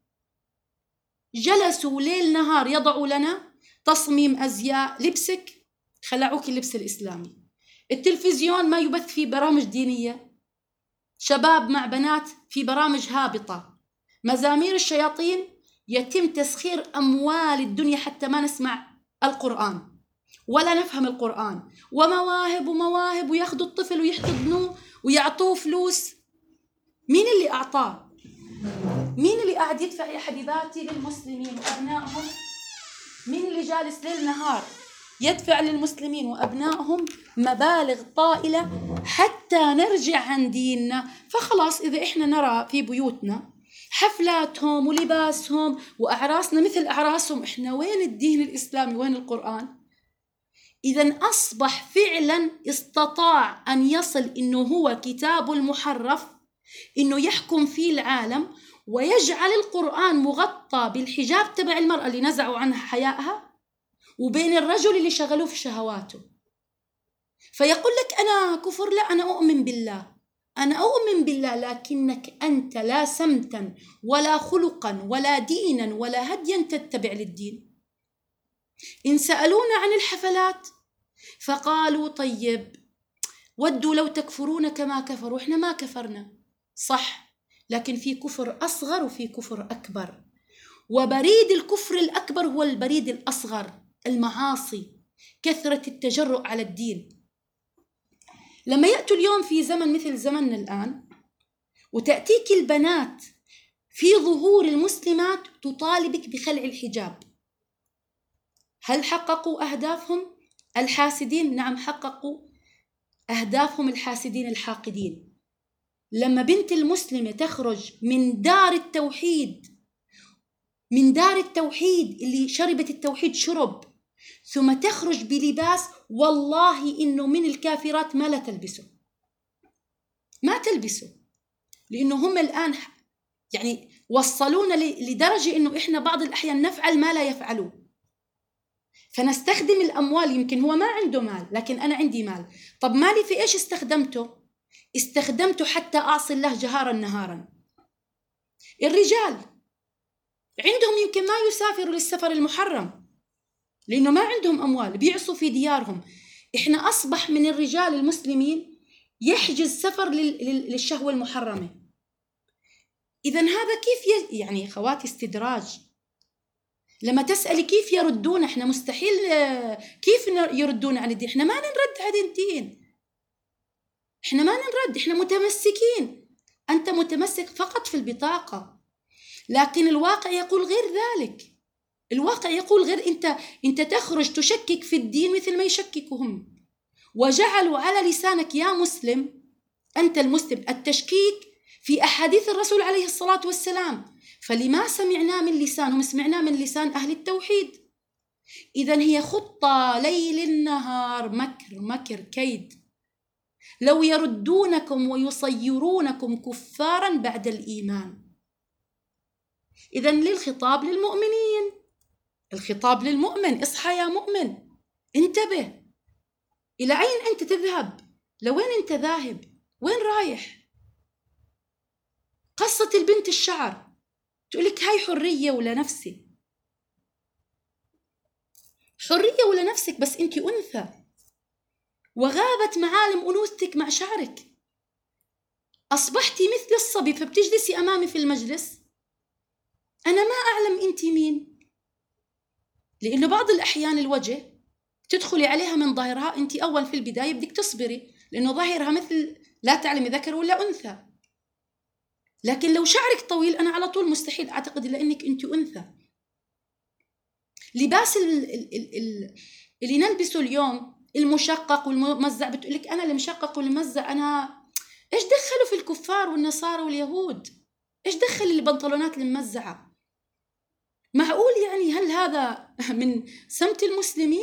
جلسوا ليل نهار يضعوا لنا تصميم أزياء، لبسك خلعوك اللبس الإسلامي، التلفزيون ما يبث فيه برامج دينية، شباب مع بنات في برامج هابطة، مزامير الشياطين، يتم تسخير أموال الدنيا حتى ما نسمع القرآن ولا نفهم القرآن، ومواهب ومواهب، وياخدوا الطفل ويحتضنوه ويعطوه فلوس. مين اللي أعطاه؟ مين اللي قاعد يدفع يا حبيباتي للمسلمين وأبنائهم؟ مين اللي جالس ليل نهار يدفع للمسلمين وأبنائهم مبالغ طائلة حتى نرجع عن ديننا؟ فخلاص إذا إحنا نرى في بيوتنا حفلاتهم ولباسهم وأعراسنا مثل أعراسهم، إحنا وين الدين الإسلامي؟ وين القرآن؟ إذن أصبح فعلا استطاع أن يصل إنه هو كتاب المحرف، إنه يحكم فيه العالم ويجعل القرآن مغطى بالحجاب تبع المرأة اللي نزعوا عنها حيائها، وبين الرجل اللي شغلوه في شهواته. فيقول لك أنا كفر، لا أنا أؤمن بالله، أنا أؤمن بالله، لكنك أنت لا سمتا ولا خلقا ولا دينا ولا هديا تتبع للدين. إن سألونا عن الحفلات فقالوا طيب ودوا لو تكفرون كما كفروا. إحنا ما كفرنا صح، لكن في كفر أصغر وفي كفر أكبر، وبريد الكفر الأكبر هو البريد الأصغر، المعاصي، كثرة التجرؤ على الدين. لما يأتوا اليوم في زمن مثل زمننا الآن وتأتيك البنات في ظهور المسلمات تطالبك بخلع الحجاب، هل حققوا أهدافهم الحاسدين؟ نعم حققوا أهدافهم الحاسدين الحاقدين. لما بنت المسلمة تخرج من دار التوحيد، من دار التوحيد اللي شربت التوحيد شرب، ثم تخرج بلباس والله إنه من الكافرات ما لا تلبسه، ما تلبسه، لأنه هم الآن يعني وصلونا لدرجة إنه إحنا بعض الأحيان نفعل ما لا يفعلون، فنستخدم الأموال. يمكن هو ما عنده مال لكن أنا عندي مال، طب مالي في إيش استخدمته؟ استخدمته حتى أعصي الله جهارا نهارا. الرجال عندهم يمكن ما يسافروا للسفر المحرم لأنه ما عندهم أموال، بيعصوا في ديارهم. إحنا أصبح من الرجال المسلمين يحجز سفر للشهوة المحرمة. إذن هذا كيف يعني خواتي استدراج. لما تسألي كيف يردون، إحنا مستحيل كيف يردون عن الدين، إحنا ما نرد عن الدين، إحنا ما نرد، إحنا متمسكين. أنت متمسك فقط في البطاقة، لكن الواقع يقول غير ذلك. الواقع يقول غير، أنت أنت تخرج تشكك في الدين مثل ما يشككهم، وجعلوا على لسانك يا مسلم، أنت المسلم، التشكيك في أحاديث الرسول عليه الصلاة والسلام. فلما سمعناه من لسانهم سمعناه من لسان أهل التوحيد. إذن هي خطة ليل نهار، مكر مكر كيد. لو يردونكم ويصيرونكم كفارا بعد الإيمان. إذن للخطاب للمؤمنين، الخطاب للمؤمن، اصحى يا مؤمن، انتبه، إلى أين أنت تذهب؟ لوين أنت ذاهب؟ وين رايح؟ قصة البنت الشعر تقولك هاي حرية ولا نفسي، حرية ولا نفسك، بس أنت أنثى وغابت معالم أنوثتك مع شعرك، أصبحتي مثل الصبي فبتجلسي أمامي في المجلس أنا ما أعلم أنت مين، لأنه بعض الأحيان الوجه تدخلي عليها من ظاهرها، أنت أول في البداية بدك تصبري لأنه ظاهرها مثل لا تعلمي ذكر ولا أنثى، لكن لو شعرك طويل أنا على طول مستحيل أعتقد إلا أنك أنت أنثى. لباس ال ال ال ال اللي نلبسه اليوم المشقق والممزع، بتقولك أنا المشقق والممزع، أنا إيش دخلوا في الكفار والنصارى واليهود؟ إيش دخل البنطلونات الممزعة؟ معقول يعني؟ هل هذا من سمت المسلمين؟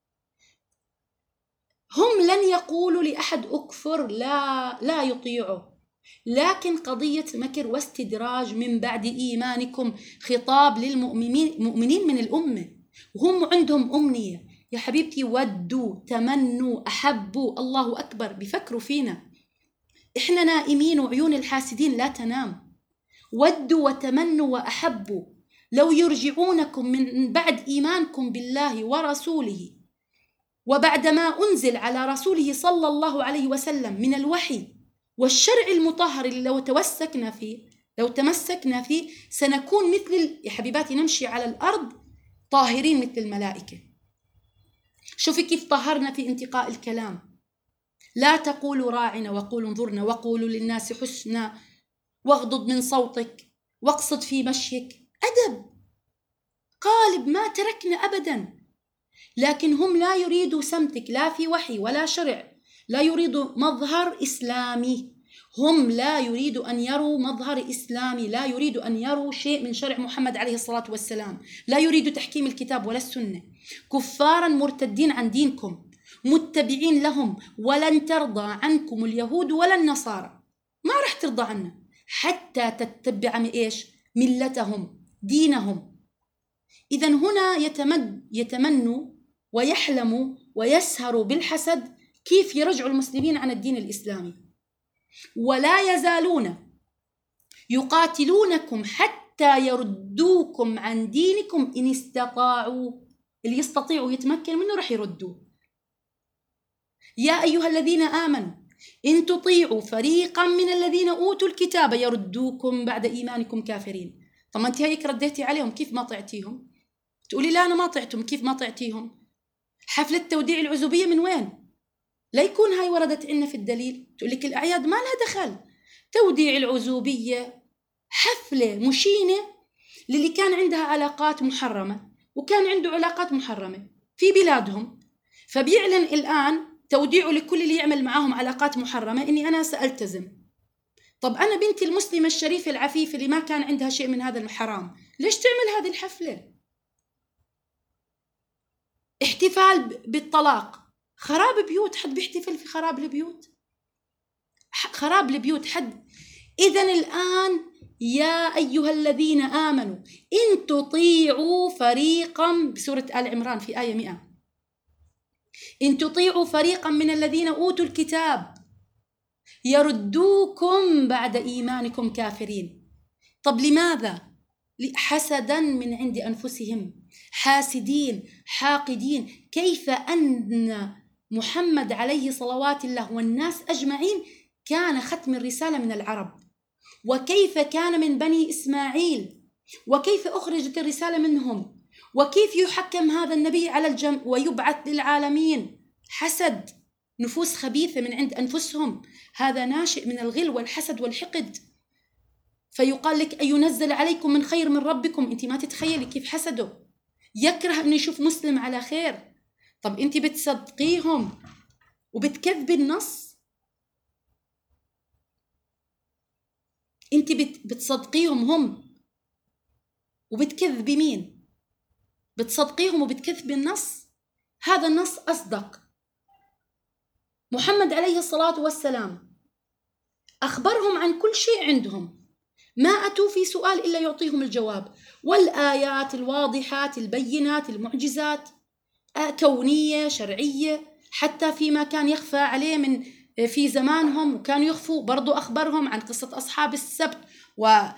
هم لن يقولوا لأحد أكفر، لا لا يطيعه، لكن قضية مكر واستدراج من بعد إيمانكم، خطاب للمؤمنين مؤمنين من الأمة، وهم عندهم أمنية يا حبيبتي، ودوا تمنوا أحبوا، الله أكبر، بيفكروا فينا إحنا نائمين وعيون الحاسدين لا تنام. ودوا وتمنوا وأحبوا لو يرجعونكم من بعد إيمانكم بالله ورسوله وبعدما أنزل على رسوله صلى الله عليه وسلم من الوحي والشرع المطهر اللي لو توسكنا فيه لو تمسكنا فيه سنكون مثل يا حبيباتي، نمشي على الأرض طاهرين مثل الملائكة. شوفي كيف طهرنا في انتقاء الكلام. لا تقولوا راعنا وقولوا انظرنا وقولوا للناس حسنا واغضض من صوتك واقصد في مشيك، أدب قالب ما تركنا أبدا. لكن هم لا يريدوا سمتك، لا في وحي ولا شرع، لا يريدوا مظهر إسلامي، هم لا يريدوا أن يروا مظهر إسلامي، لا يريدوا أن يروا شيء من شرع محمد عليه الصلاة والسلام، لا يريدوا تحكيم الكتاب ولا السنة. كفارا مرتدين عن دينكم متبعين لهم، ولن ترضى عنكم اليهود ولا النصارى، ما رح ترضى عنا حتى تتبع إيش؟ ملتهم دينهم. إذن هنا يتمد يتمنوا ويحلموا ويسهروا بالحسد كيف يرجعوا المسلمين عن الدين الإسلامي، ولا يزالون يقاتلونكم حتى يردوكم عن دينكم إن استطاعوا. اللي يستطيعوا يتمكن منه رح يردوه. يا أيها الذين آمنوا إن تطيعوا فريقا من الذين أوتوا الكتاب يردوكم بعد إيمانكم كافرين. طب ما أنت هيك رديتي عليهم، كيف ما طعتيهم؟ تقولي لا أنا ما طعتهم، كيف ما طعتيهم؟ حفلة توديع العزوبية من وين؟ لا يكون هاي وردت عنا في الدليل. تقول لك الأعياد ما لها دخل. توديع العزوبية حفلة مشينة للي كان عندها علاقات محرمة وكان عنده علاقات محرمة في بلادهم، فبيعلن الآن توديعه لكل اللي يعمل معاهم علاقات محرمة إني أنا سألتزم. طب أنا بنتي المسلمة الشريفة العفيفة اللي ما كان عندها شيء من هذا الحرام، ليش تعمل هذه الحفلة؟ احتفال بالطلاق، خراب بيوت، حد بيحتفل في خراب البيوت؟ خراب البيوت حد. إذن الآن يا أيها الذين آمنوا إن تطيعوا فريقا، بسورة آل عمران في آية مئة، إن تطيعوا فريقا من الذين أوتوا الكتاب يردوكم بعد إيمانكم كافرين. طب لماذا؟ حسدا من عند أنفسهم، حاسدين حاقدين. كيف أن محمد عليه صلوات الله والناس أجمعين كان ختم الرسالة من العرب، وكيف كان من بني إسماعيل، وكيف أخرجت الرسالة منهم، وكيف يحكم هذا النبي على الجمع ويبعث للعالمين. حسد، نفوس خبيثة من عند أنفسهم، هذا ناشئ من الغل والحسد والحقد. فيقال لك أن ينزل عليكم من خير من ربكم. أنت ما تتخيلي كيف حسده، يكره أن يشوف مسلم على خير. طب أنت بتصدقيهم وبتكذبي النص؟ أنت بتصدقيهم هم وبتكذبي مين؟ بتصدقيهم وبتكذبي النص. هذا النص أصدق. محمد عليه الصلاة والسلام أخبرهم عن كل شيء عندهم، ما أتوا في سؤال إلا يعطيهم الجواب، والآيات الواضحات البينات المعجزات كونية شرعية، حتى فيما كان يخفى عليه من في زمانهم وكانوا يخفوا برضو أخبرهم عن قصة أصحاب السبت وكل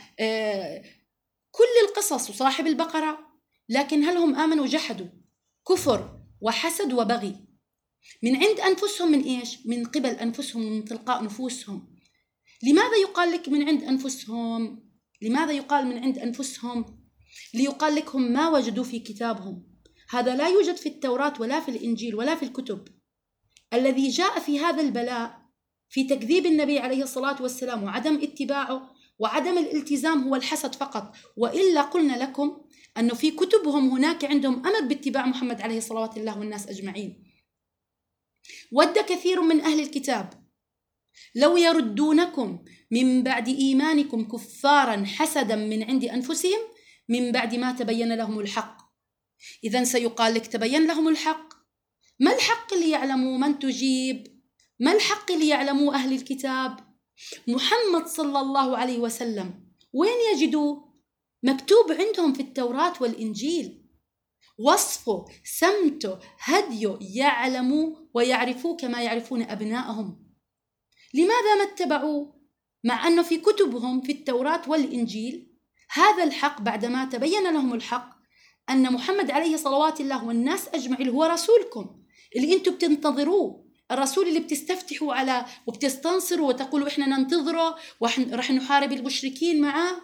القصص وصاحب البقرة. لكن هل هم آمنوا؟ جحدوا، كفر وحسد وبغي من عند أنفسهم. من إيش؟ من قبل أنفسهم، من تلقاء نفوسهم. لماذا يقال لك من عند أنفسهم؟ لماذا يقال من عند أنفسهم؟ ليقال لكم ما وجدوا في كتابهم. هذا لا يوجد في التوراة ولا في الإنجيل ولا في الكتب. الذي جاء في هذا البلاء في تكذيب النبي عليه الصلاة والسلام وعدم اتباعه وعدم الالتزام هو الحسد فقط. وإلا قلنا لكم أنه في كتبهم هناك عندهم أمر باتباع محمد عليه صلوات الله والناس أجمعين. ود كثير من أهل الكتاب لو يردونكم من بعد إيمانكم كفارا حسدا من عند أنفسهم من بعد ما تبين لهم الحق. إذن سيقال لك تبين لهم الحق، ما الحق اللي يعلموا من تجيب؟ ما الحق اللي يعلموا أهل الكتاب؟ محمد صلى الله عليه وسلم وين يجدوه؟ مكتوب عندهم في التوراة والإنجيل، وصفه، سمته، هديه، يعلموا ويعرفوه كما يعرفون أبنائهم. لماذا ما اتبعوه؟ مع أنه في كتبهم في التوراة والإنجيل هذا الحق، بعدما تبين لهم الحق أن محمد عليه صلوات الله والناس أجمعين هو رسولكم اللي أنتم بتنتظروه، الرسول اللي بتستفتحوا على وبتستنصروا وتقولوا إحنا ننتظره ورح نحارب المشركين معه.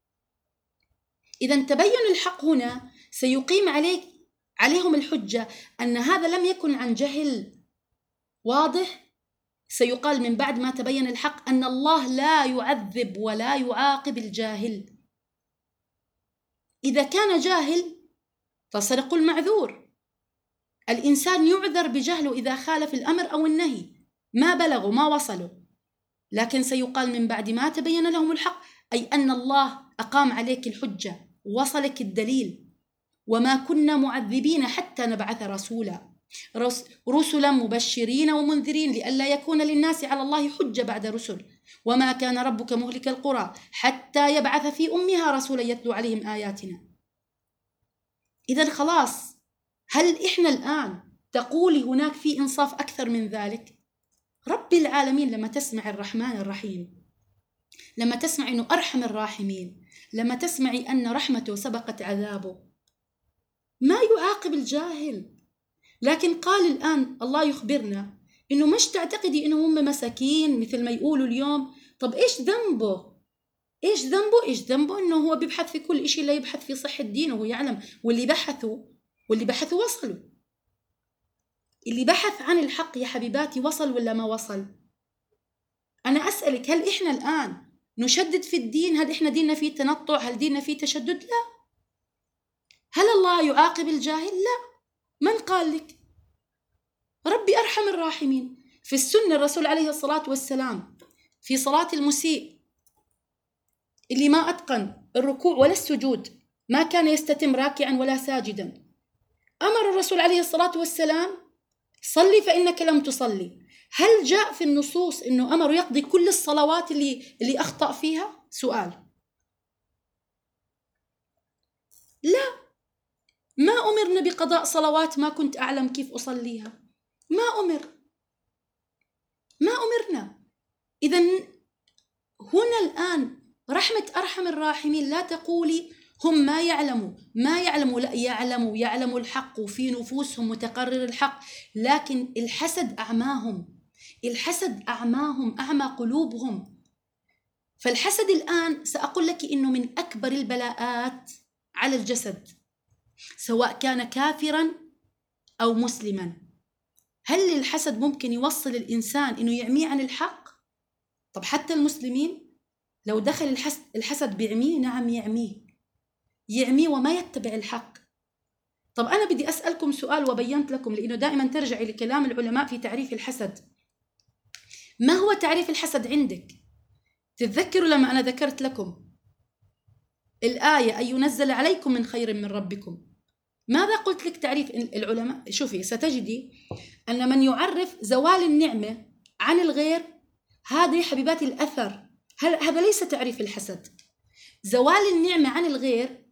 إذا تبين الحق هنا سيقيم عليك عليهم الحجة أن هذا لم يكن عن جهل. واضح؟ سيقال من بعد ما تبين الحق أن الله لا يعذب ولا يعاقب الجاهل. إذا كان جاهل فسنقول معذور، الإنسان يعذر بجهله إذا خالف الأمر أو النهي، ما بلغوا ما وصلوا. لكن سيقال من بعد ما تبين لهم الحق أي أن الله أقام عليك الحجة، وصلك الدليل. وما كنا معذبين حتى نبعث رسولا، رسلا مبشرين ومنذرين لئلا يكون للناس على الله حجة بعد رسل، وما كان ربك مهلك القرى حتى يبعث في أمها رسولا يتلو عليهم آياتنا. إذن خلاص، هل إحنا الآن تقولي هناك في إنصاف أكثر من ذلك؟ رب العالمين لما تسمع الرحمن الرحيم، لما تسمع أنه أرحم الراحمين، لما تسمعي أن رحمته سبقت عذابه، ما يعاقب الجاهل. لكن قال الآن الله يخبرنا إنه مش تعتقدي إنه هم مساكين مثل ما يقولوا اليوم. طب إيش ذنبه؟ إيش ذنبه؟ إيش ذنبه إنه هو بيبحث في كل إشي، لا يبحث في صحة دينه، وهو يعلم. واللي بحثوا واللي بحثوا وصلوا. اللي بحث عن الحق يا حبيباتي وصل ولا ما وصل؟ أنا أسألك، هل إحنا الآن نشدد في الدين؟ هل إحنا ديننا فيه تنطع؟ هل ديننا فيه تشدد؟ لا. هل الله يعاقب الجاهل؟ لا. من قال لك؟ ربي أرحم الراحمين. في السنة الرسول عليه الصلاة والسلام في صلاة المسيء اللي ما أتقن الركوع ولا السجود، ما كان يستتم راكعا ولا ساجدا، أمر الرسول عليه الصلاة والسلام صلي فإنك لم تصلي. هل جاء في النصوص إنه أمر يقضي كل الصلوات اللي, اللي أخطأ فيها؟ سؤال. لا، ما أمرنا بقضاء صلوات ما كنت أعلم كيف أصليها، ما أمر ما أمرنا. إذن هنا الآن رحمة أرحم الراحمين، لا تقولي هم ما يعلموا ما يعلموا لا، يعلموا يعلموا الحق وفي نفوسهم متقرر الحق، لكن الحسد أعماهم، الحسد أعماهم أعمى قلوبهم. فالحسد الآن سأقول لك إنه من أكبر البلاءات على الجسد، سواء كان كافرا أو مسلما. هل الحسد ممكن يوصل الإنسان إنه يعميه عن الحق؟ طب حتى المسلمين لو دخل الحسد, الحسد بيعميه، نعم يعميه يعميه وما يتبع الحق. طب أنا بدي أسألكم سؤال وبينت لكم، لأنه دائما ترجعي لكلام العلماء في تعريف الحسد. ما هو تعريف الحسد عندك؟ تتذكروا لما أنا ذكرت لكم الآية أن ينزل عليكم من خير من ربكم، ماذا قلت لك تعريف العلماء؟ شوفي، ستجدي أن من يعرف زوال النعمة عن الغير، هذا يا حبيباتي الأثر، هذا ليس تعريف الحسد. زوال النعمة عن الغير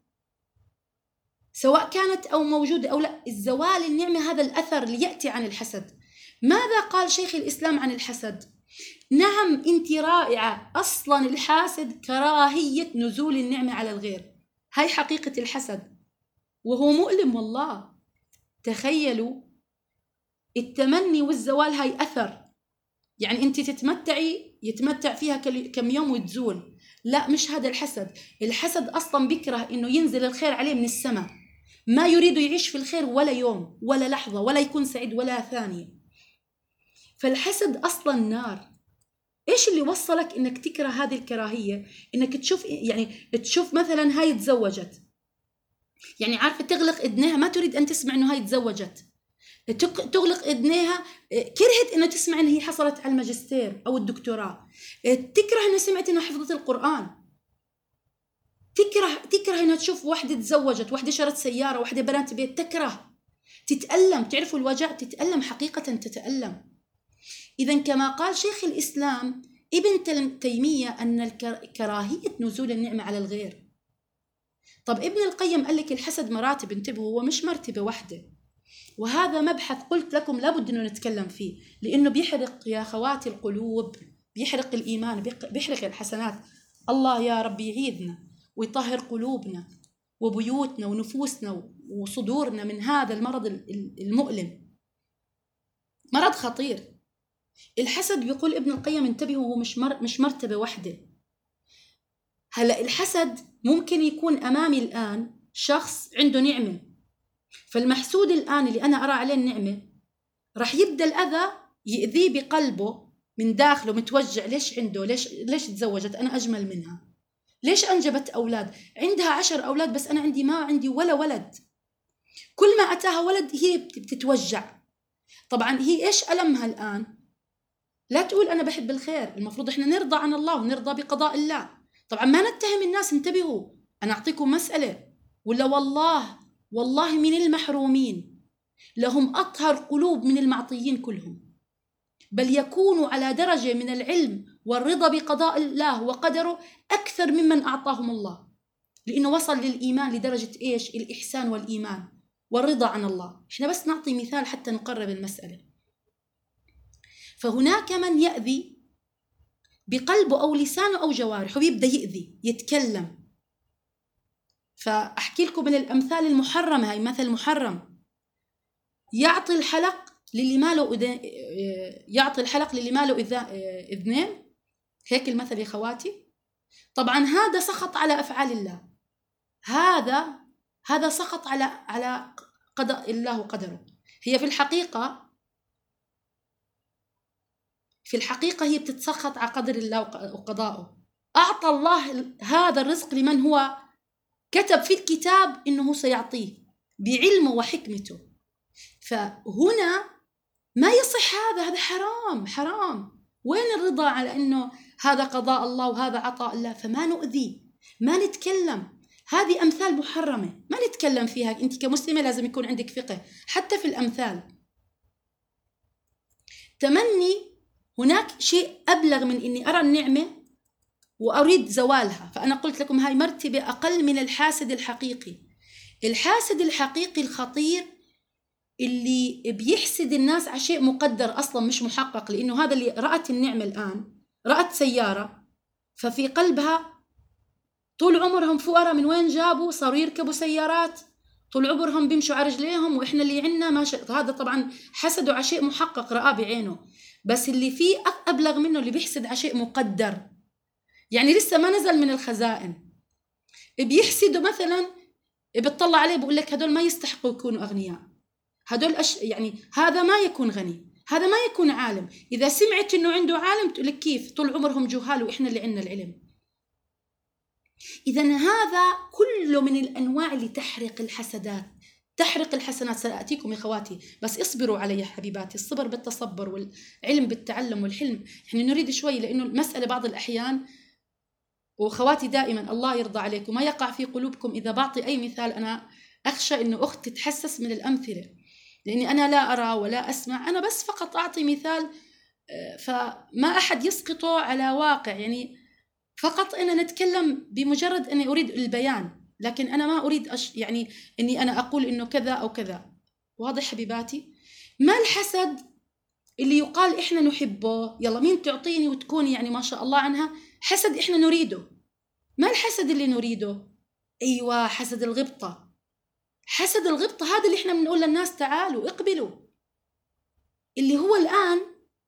سواء كانت أو موجودة أو لا، الزوال النعمة هذا الأثر اللي يأتي عن الحسد. ماذا قال شيخ الإسلام عن الحسد؟ نعم أنت رائعة، أصلا الحاسد كراهية نزول النعمة على الغير، هاي حقيقة الحسد وهو مؤلم والله. تخيلوا التمني والزوال هاي أثر، يعني أنت تتمتعي يتمتع فيها كم يوم وتزول. لا، مش هذا الحسد. الحسد أصلا بيكره إنه ينزل الخير عليه من السماء، ما يريد يعيش في الخير ولا يوم ولا لحظة، ولا يكون سعيد ولا ثانية. فالحسد أصلا نار. إيش اللي وصلك إنك تكره هذه الكراهية؟ إنك تشوف يعني تشوف مثلا هاي تزوجت، يعني عارفة تغلق إذنها، ما تريد أن تسمع إنه هاي تزوجت، تغلق إذنها، كرهت إنه تسمع إن هي حصلت على الماجستير أو الدكتوراه، تكره إنه سمعت إنه حفظت القرآن، تكره تكره إنها تشوف واحدة تزوجت، واحدة شرت سيارة، واحدة بنات بيت، تكره، تتألم. تعرفوا الوجع؟ تتألم حقيقة، تتألم. إذن كما قال شيخ الإسلام ابن تيمية أن الكراهية نزول النعمة على الغير. طب ابن القيم قال لك الحسد مراتب، انتبهوا، هو مش مرتبة واحدة، وهذا مبحث قلت لكم لابد أنه نتكلم فيه، لأنه بيحرق يا خواتي القلوب، بيحرق الإيمان، بيحرق الحسنات. الله يا رب يعيذنا ويطهر قلوبنا وبيوتنا ونفوسنا وصدورنا من هذا المرض المؤلم، مرض خطير. الحسد بيقول ابن القيم انتبهوا هو مش مر مش مرتبة واحدة. هلأ الحسد ممكن يكون أمامي الآن شخص عنده نعمة، فالمحسود الآن اللي أنا أرى عليه النعمة رح يبدأ الأذى يؤذيه بقلبه من داخله، متوجع. ليش عنده؟ ليش ليش تزوجت؟ أنا أجمل منها. ليش أنجبت أولاد؟ عندها عشر أولاد بس أنا عندي ما عندي ولا ولد. كل ما أتاها ولد هي بتتوجع. طبعا هي إيش ألمها الآن؟ لا تقول أنا بحب الخير، المفروض إحنا نرضى عن الله ونرضى بقضاء الله. طبعا ما نتهم الناس، انتبهوا. أنا أعطيكم مسألة، ولا والله والله من المحرومين لهم أطهر قلوب من المعطيين كلهم، بل يكونوا على درجة من العلم والرضا بقضاء الله وقدره أكثر ممن أعطاهم الله، لأنه وصل للإيمان لدرجة إيش؟ الإحسان والإيمان والرضا عن الله. إحنا بس نعطي مثال حتى نقرب المسألة. فهناك من يأذي بقلبه أو لسانه أو جوارحه، ويبدأ يأذي، يتكلم. فأحكي لكم من الأمثال المحرمة، هاي مثل محرم. يعطي الحلق للي ما له أذن، يعطي الحلق للي ما له إذنين، هيك المثل يا خواتي. طبعا هذا سخط على أفعال الله، هذا هذا سخط على على قضاء الله وقدره. هي في الحقيقة في الحقيقة هي بتتسخط على قدر الله وقضائه. أعطى الله هذا الرزق لمن هو كتب في الكتاب إنه سيعطيه بعلمه وحكمته. فهنا ما يصح هذا، هذا حرام حرام. وين الرضا على إنه هذا قضاء الله وهذا عطاء الله؟ فما نؤذي، ما نتكلم. هذه أمثال محرمة ما نتكلم فيها. أنت كمسلمة لازم يكون عندك فقه حتى في الأمثال. تمني، هناك شيء أبلغ من إني أرى النعمة وأريد زوالها. فأنا قلت لكم هاي مرتبة أقل من الحاسد الحقيقي. الحاسد الحقيقي الخطير اللي بيحسد الناس على شيء مقدر أصلا مش محقق، لأنه هذا اللي رأت النعمة الآن، رأت سيارة، ففي قلبها طول عمرهم فقراء، من وين جابوا؟ صاروا يركبوا سيارات، طول عمرهم بيمشوا على رجليهم، وإحنا اللي عنا ما شئت. هذا طبعا حسدوا على شيء محقق رأى بعينه. بس اللي فيه أبلغ منه اللي بيحسد على شيء مقدر، يعني لسه ما نزل من الخزائن. بيحسدوا مثلا، بتطلع عليه بقول لك هدول ما يستحقوا يكونوا أغنياء، هدول أش... يعني هذا ما يكون غني، هذا ما يكون عالم. إذا سمعت إنه عنده عالم تقول لك كيف؟ طول عمرهم جهال وإحنا اللي عنا العلم. إذن هذا كله من الأنواع اللي تحرق الحسدات، تحرق الحسنات. سأتيكم يا خواتي، بس اصبروا علي يا حبيباتي. الصبر بالتصبر والعلم بالتعلم والحلم. إحنا نريد شوي، لأنه المسألة بعض الأحيان، وخواتي دائما الله يرضى عليكم ما يقع في قلوبكم إذا بعطي أي مثال أنا أخشى إنه أخت تتحسس من الأمثلة، لأني أنا لا أرى ولا أسمع، أنا بس فقط أعطي مثال، فما أحد يسقطه على واقع. يعني فقط أنا نتكلم بمجرد أني أريد البيان، لكن أنا ما أريد أش يعني أني أنا أقول إنه كذا أو كذا. واضح حبيباتي؟ ما الحسد اللي يقال إحنا نحبه، يلا مين تعطيني وتكوني يعني ما شاء الله عنها، حسد إحنا نريده. ما الحسد اللي نريده؟ أيوة، حسد الغبطة. حسد الغبطة هذا اللي إحنا بنقول للناس تعالوا اقبلوا، اللي هو الآن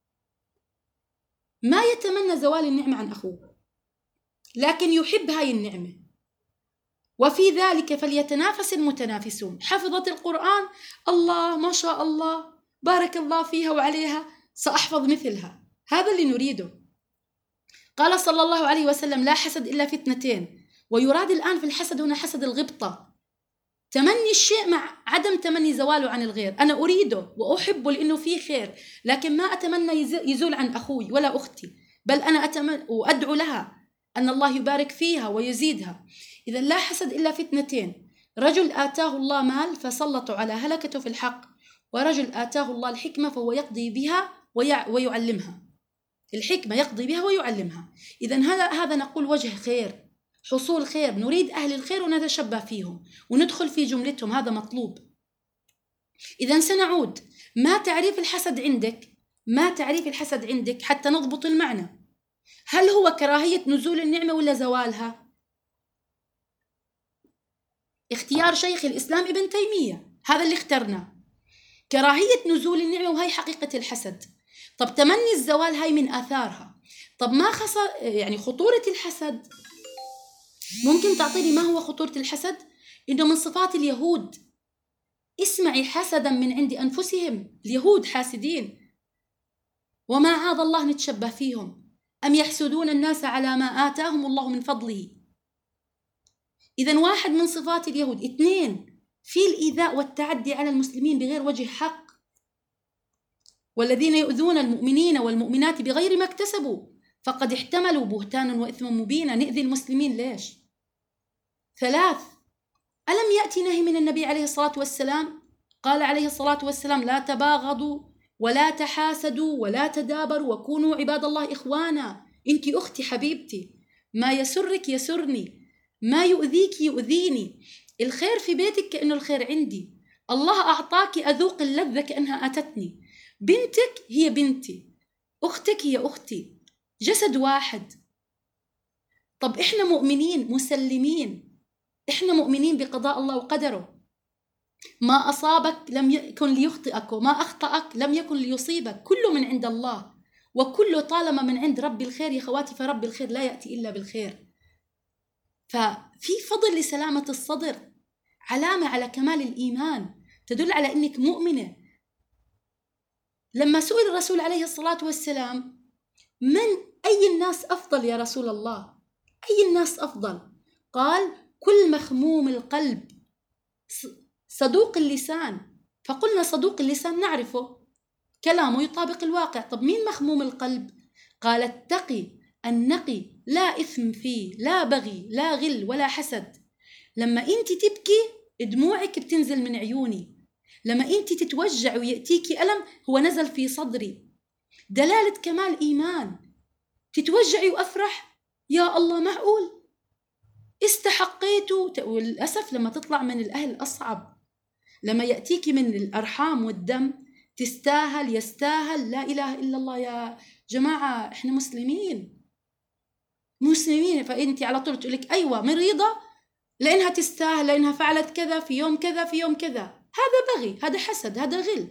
ما يتمنى زوال النعمة عن أخوه، لكن يحب هاي النعمة. وفي ذلك فليتنافس المتنافسون. حفظت القرآن، الله ما شاء الله بارك الله فيها وعليها، سأحفظ مثلها. هذا اللي نريده. قال صلى الله عليه وسلم لا حسد إلا في اثنتين، ويراد الآن في الحسد هنا حسد الغبطة، تمني الشيء مع عدم تمني زواله عن الغير. أنا أريده وأحبه لأنه فيه خير، لكن ما أتمنى يزول عن أخوي ولا أختي، بل أنا أتمنى وأدعو لها أن الله يبارك فيها ويزيدها. إذا لا حسد إلا في اثنتين: رجل آتاه الله مال فسلط على هلكته في الحق، ورجل آتاه الله الحكمة فهو يقضي بها ويعلمها. الحكمة يقضي بها ويعلمها. إذا هذا هذا نقول وجه خير، حصول خير، نريد أهل الخير ونتشبه فيهم وندخل في جملتهم، هذا مطلوب. إذا سنعود: ما تعريف الحسد عندك؟ ما تعريف الحسد عندك حتى نضبط المعنى؟ هل هو كراهية نزول النعمة ولا زوالها؟ اختيار شيخ الإسلام ابن تيمية، هذا اللي اخترناه، كراهية نزول النعمة، وهي حقيقة الحسد. طب تمني الزوال هاي من آثارها. طب ما خص يعني خطورة الحسد؟ ممكن تعطيني ما هو خطورة الحسد؟ إنه من صفات اليهود. اسمعي: حسدا من عند أنفسهم. اليهود حاسدين، وما عاد الله نتشبه فيهم. أم يحسدون الناس على ما آتاهم الله من فضله. إذن واحد من صفات اليهود. اثنين: في الإيذاء والتعدي على المسلمين بغير وجه حق، والذين يؤذون المؤمنين والمؤمنات بغير ما اكتسبوا فقد احتملوا بهتانا وإثما مبينا. نؤذي المسلمين ليش؟ ثلاث: ألم يأتي نهي من النبي عليه الصلاة والسلام؟ قال عليه الصلاة والسلام: لا تباغضوا ولا تحاسدوا ولا تدابروا وكونوا عباد الله إخوانا. أنت أختي حبيبتي، ما يسرك يسرني، ما يؤذيك يؤذيني. الخير في بيتك كأنه الخير عندي. الله أعطاك أذوق اللذة كأنها أتتني. بنتك هي بنتي، أختك هي أختي، جسد واحد. طب إحنا مؤمنين مسلمين، إحنا مؤمنين بقضاء الله وقدره. ما أصابك لم يكن ليخطئك، وما أخطأك لم يكن ليصيبك، كله من عند الله، وكله طالما من عند رب الخير يا خواتي، فرب الخير لا يأتي إلا بالخير. ففي فضل لسلامة الصدر، علامة على كمال الإيمان، تدل على أنك مؤمنة. لما سئل الرسول عليه الصلاة والسلام: من أي الناس أفضل يا رسول الله؟ أي الناس أفضل؟ قال: كل مخموم القلب صدوق اللسان. فقلنا صدوق اللسان نعرفه، كلامه يطابق الواقع. طب مين مخموم القلب؟ قال: التقي النقي لا إثم فيه، لا بغي لا غل ولا حسد. لما أنت تبكي دموعك بتنزل من عيوني، لما أنت تتوجع ويأتيك ألم هو نزل في صدري، دلالة كمال إيمان. تتوجعي وأفرح، يا الله معقول استحقيته. وللأسف لما تطلع من الأهل أصعب، لما يأتيك من الأرحام والدم تستاهل يستاهل. لا إله إلا الله يا جماعة، إحنا مسلمين مسلمين. فأنت على طول تقولك أيوة مريضة لأنها تستاهل، لأنها فعلت كذا في يوم كذا في يوم كذا. هذا بغي، هذا حسد، هذا غل.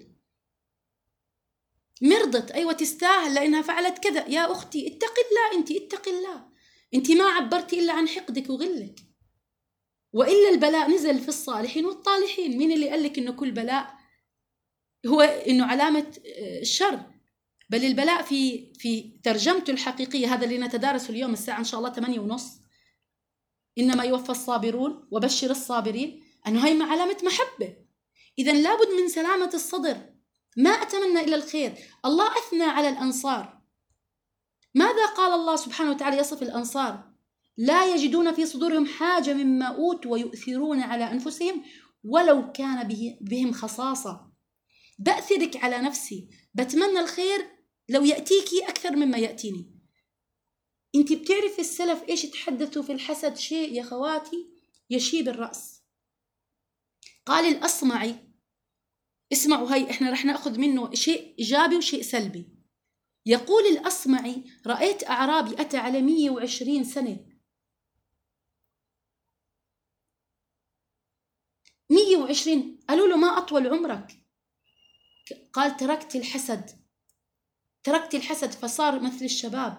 مرضت، أيوة تستاهل لأنها فعلت كذا. يا أختي اتق الله، أنت اتق الله، أنت ما عبرتي إلا عن حقدك وغلك. وإلا البلاء نزل في الصالحين والطالحين. مين اللي قال لك إنه كل بلاء هو إنه علامة الشر؟ بل البلاء في في ترجمته الحقيقية، هذا اللي نتدارسه اليوم الساعة إن شاء الله ثمانية ونص، إنما يوفى الصابرون وبشر الصابرين، أنه هي علامة محبة. إذن لابد من سلامة الصدر. ما أتمنى إلا الخير. الله أثنى على الأنصار. ماذا قال الله سبحانه وتعالى يصف الأنصار؟ لا يجدون في صدورهم حاجة مما أوتوا ويؤثرون على أنفسهم ولو كان به بهم خصاصة. بأثرك على نفسي، بتمنى الخير لو يأتيكي أكثر مما يأتيني. انت بتعرف السلف ايش تحدثوا في الحسد؟ شيء يا خواتي يشيب الرأس. قال الأصمعي، اسمعوا هاي احنا رح نأخذ منه شيء إيجابي وشيء سلبي. يقول الأصمعي: رأيت أعرابي أتى على مية وعشرين سنة، مية وعشرين، قالوا له: ما أطول عمرك؟ قال: تركت الحسد، تركت الحسد فصار مثل الشباب.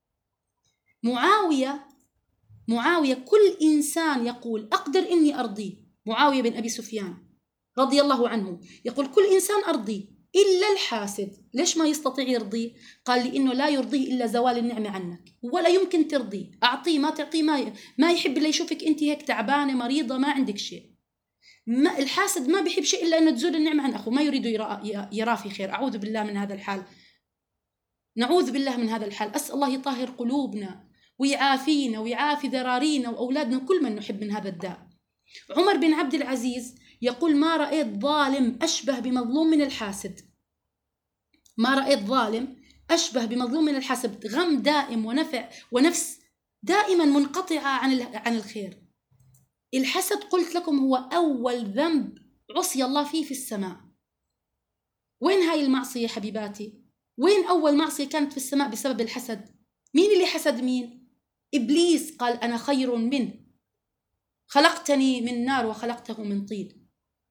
معاوية معاوية كل إنسان يقول أقدر إني أرضيه. معاوية بن أبي سفيان رضي الله عنه يقول كل إنسان أرضيه إلا الحاسد. ليش ما يستطيع يرضيه؟ قال: لأنه لا يرضيه إلا زوال النعمة عنك، ولا يمكن ترضيه. أعطيه ما تعطيه، ما, ما يحب إلا يشوفك أنت هيك تعبانة مريضة ما عندك شيء. ما الحاسد ما بيحب شيء إلا أنه تزول النعمة عن أخوه، ما يريد يرى, يرى في خير. أعوذ بالله من هذا الحال، نعوذ بالله من هذا الحال. أسأل الله يطهر قلوبنا ويعافينا ويعافي ذرارينا وأولادنا وكل من نحب من هذا الداء. عمر بن عبد العزيز يقول: ما رأيت ظالم أشبه بمظلوم من الحاسد، ما رأيت ظالم أشبه بمظلوم من الحاسد، غم دائم ونفع ونفس دائما منقطعة عن عن الخير. الحسد قلت لكم هو أول ذنب عصي الله فيه في السماء. وين هاي المعصية حبيباتي؟ وين أول معصية كانت في السماء بسبب الحسد؟ مين اللي حسد مين؟ إبليس قال: أنا خير منه، خلقتني من نار وخلقته من طين.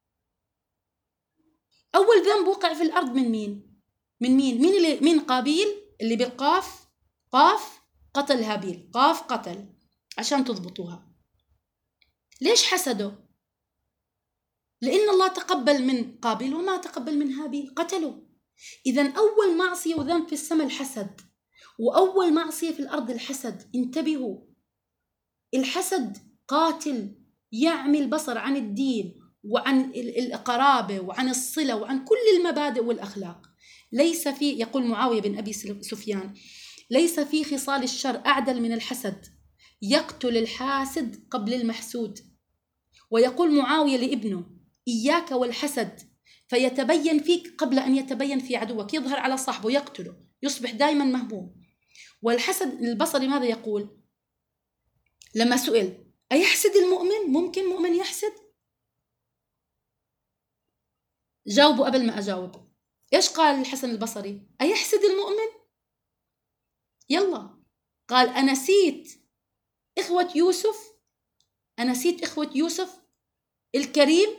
أول ذنب وقع في الأرض من مين؟ من مين؟ مين اللي مين قابيل اللي بالقاف، قاف قتل هابيل، قاف قتل، عشان تضبطوها. ليش حسدوا؟ لأن الله تقبل من قابيل وما تقبل من هابيل، قتلوا. إذن أول معصية وذنب في السماء الحسد، وأول معصية في الأرض الحسد. انتبهوا، الحسد قاتل، يعمي البصر عن الدين وعن القرابة وعن الصلة وعن كل المبادئ والأخلاق. ليس في، يقول معاوية بن أبي سفيان: ليس في خصال الشر أعدل من الحسد، يقتل الحاسد قبل المحسود. ويقول معاوية لابنه: إياك والحسد فيتبين فيك قبل أن يتبين في عدوك، يظهر على صاحبه يقتله، يصبح دائما مهموم. والحسد البصري ماذا يقول لما سئل: أيحسد المؤمن؟ ممكن مؤمن يحسد؟ جاوبوا قبل ما أجاوب. إيش قال الحسن البصري؟ أيحسد المؤمن؟ يلا، قال: أنسيت إخوة يوسف؟ أنسيت إخوة يوسف الكريم؟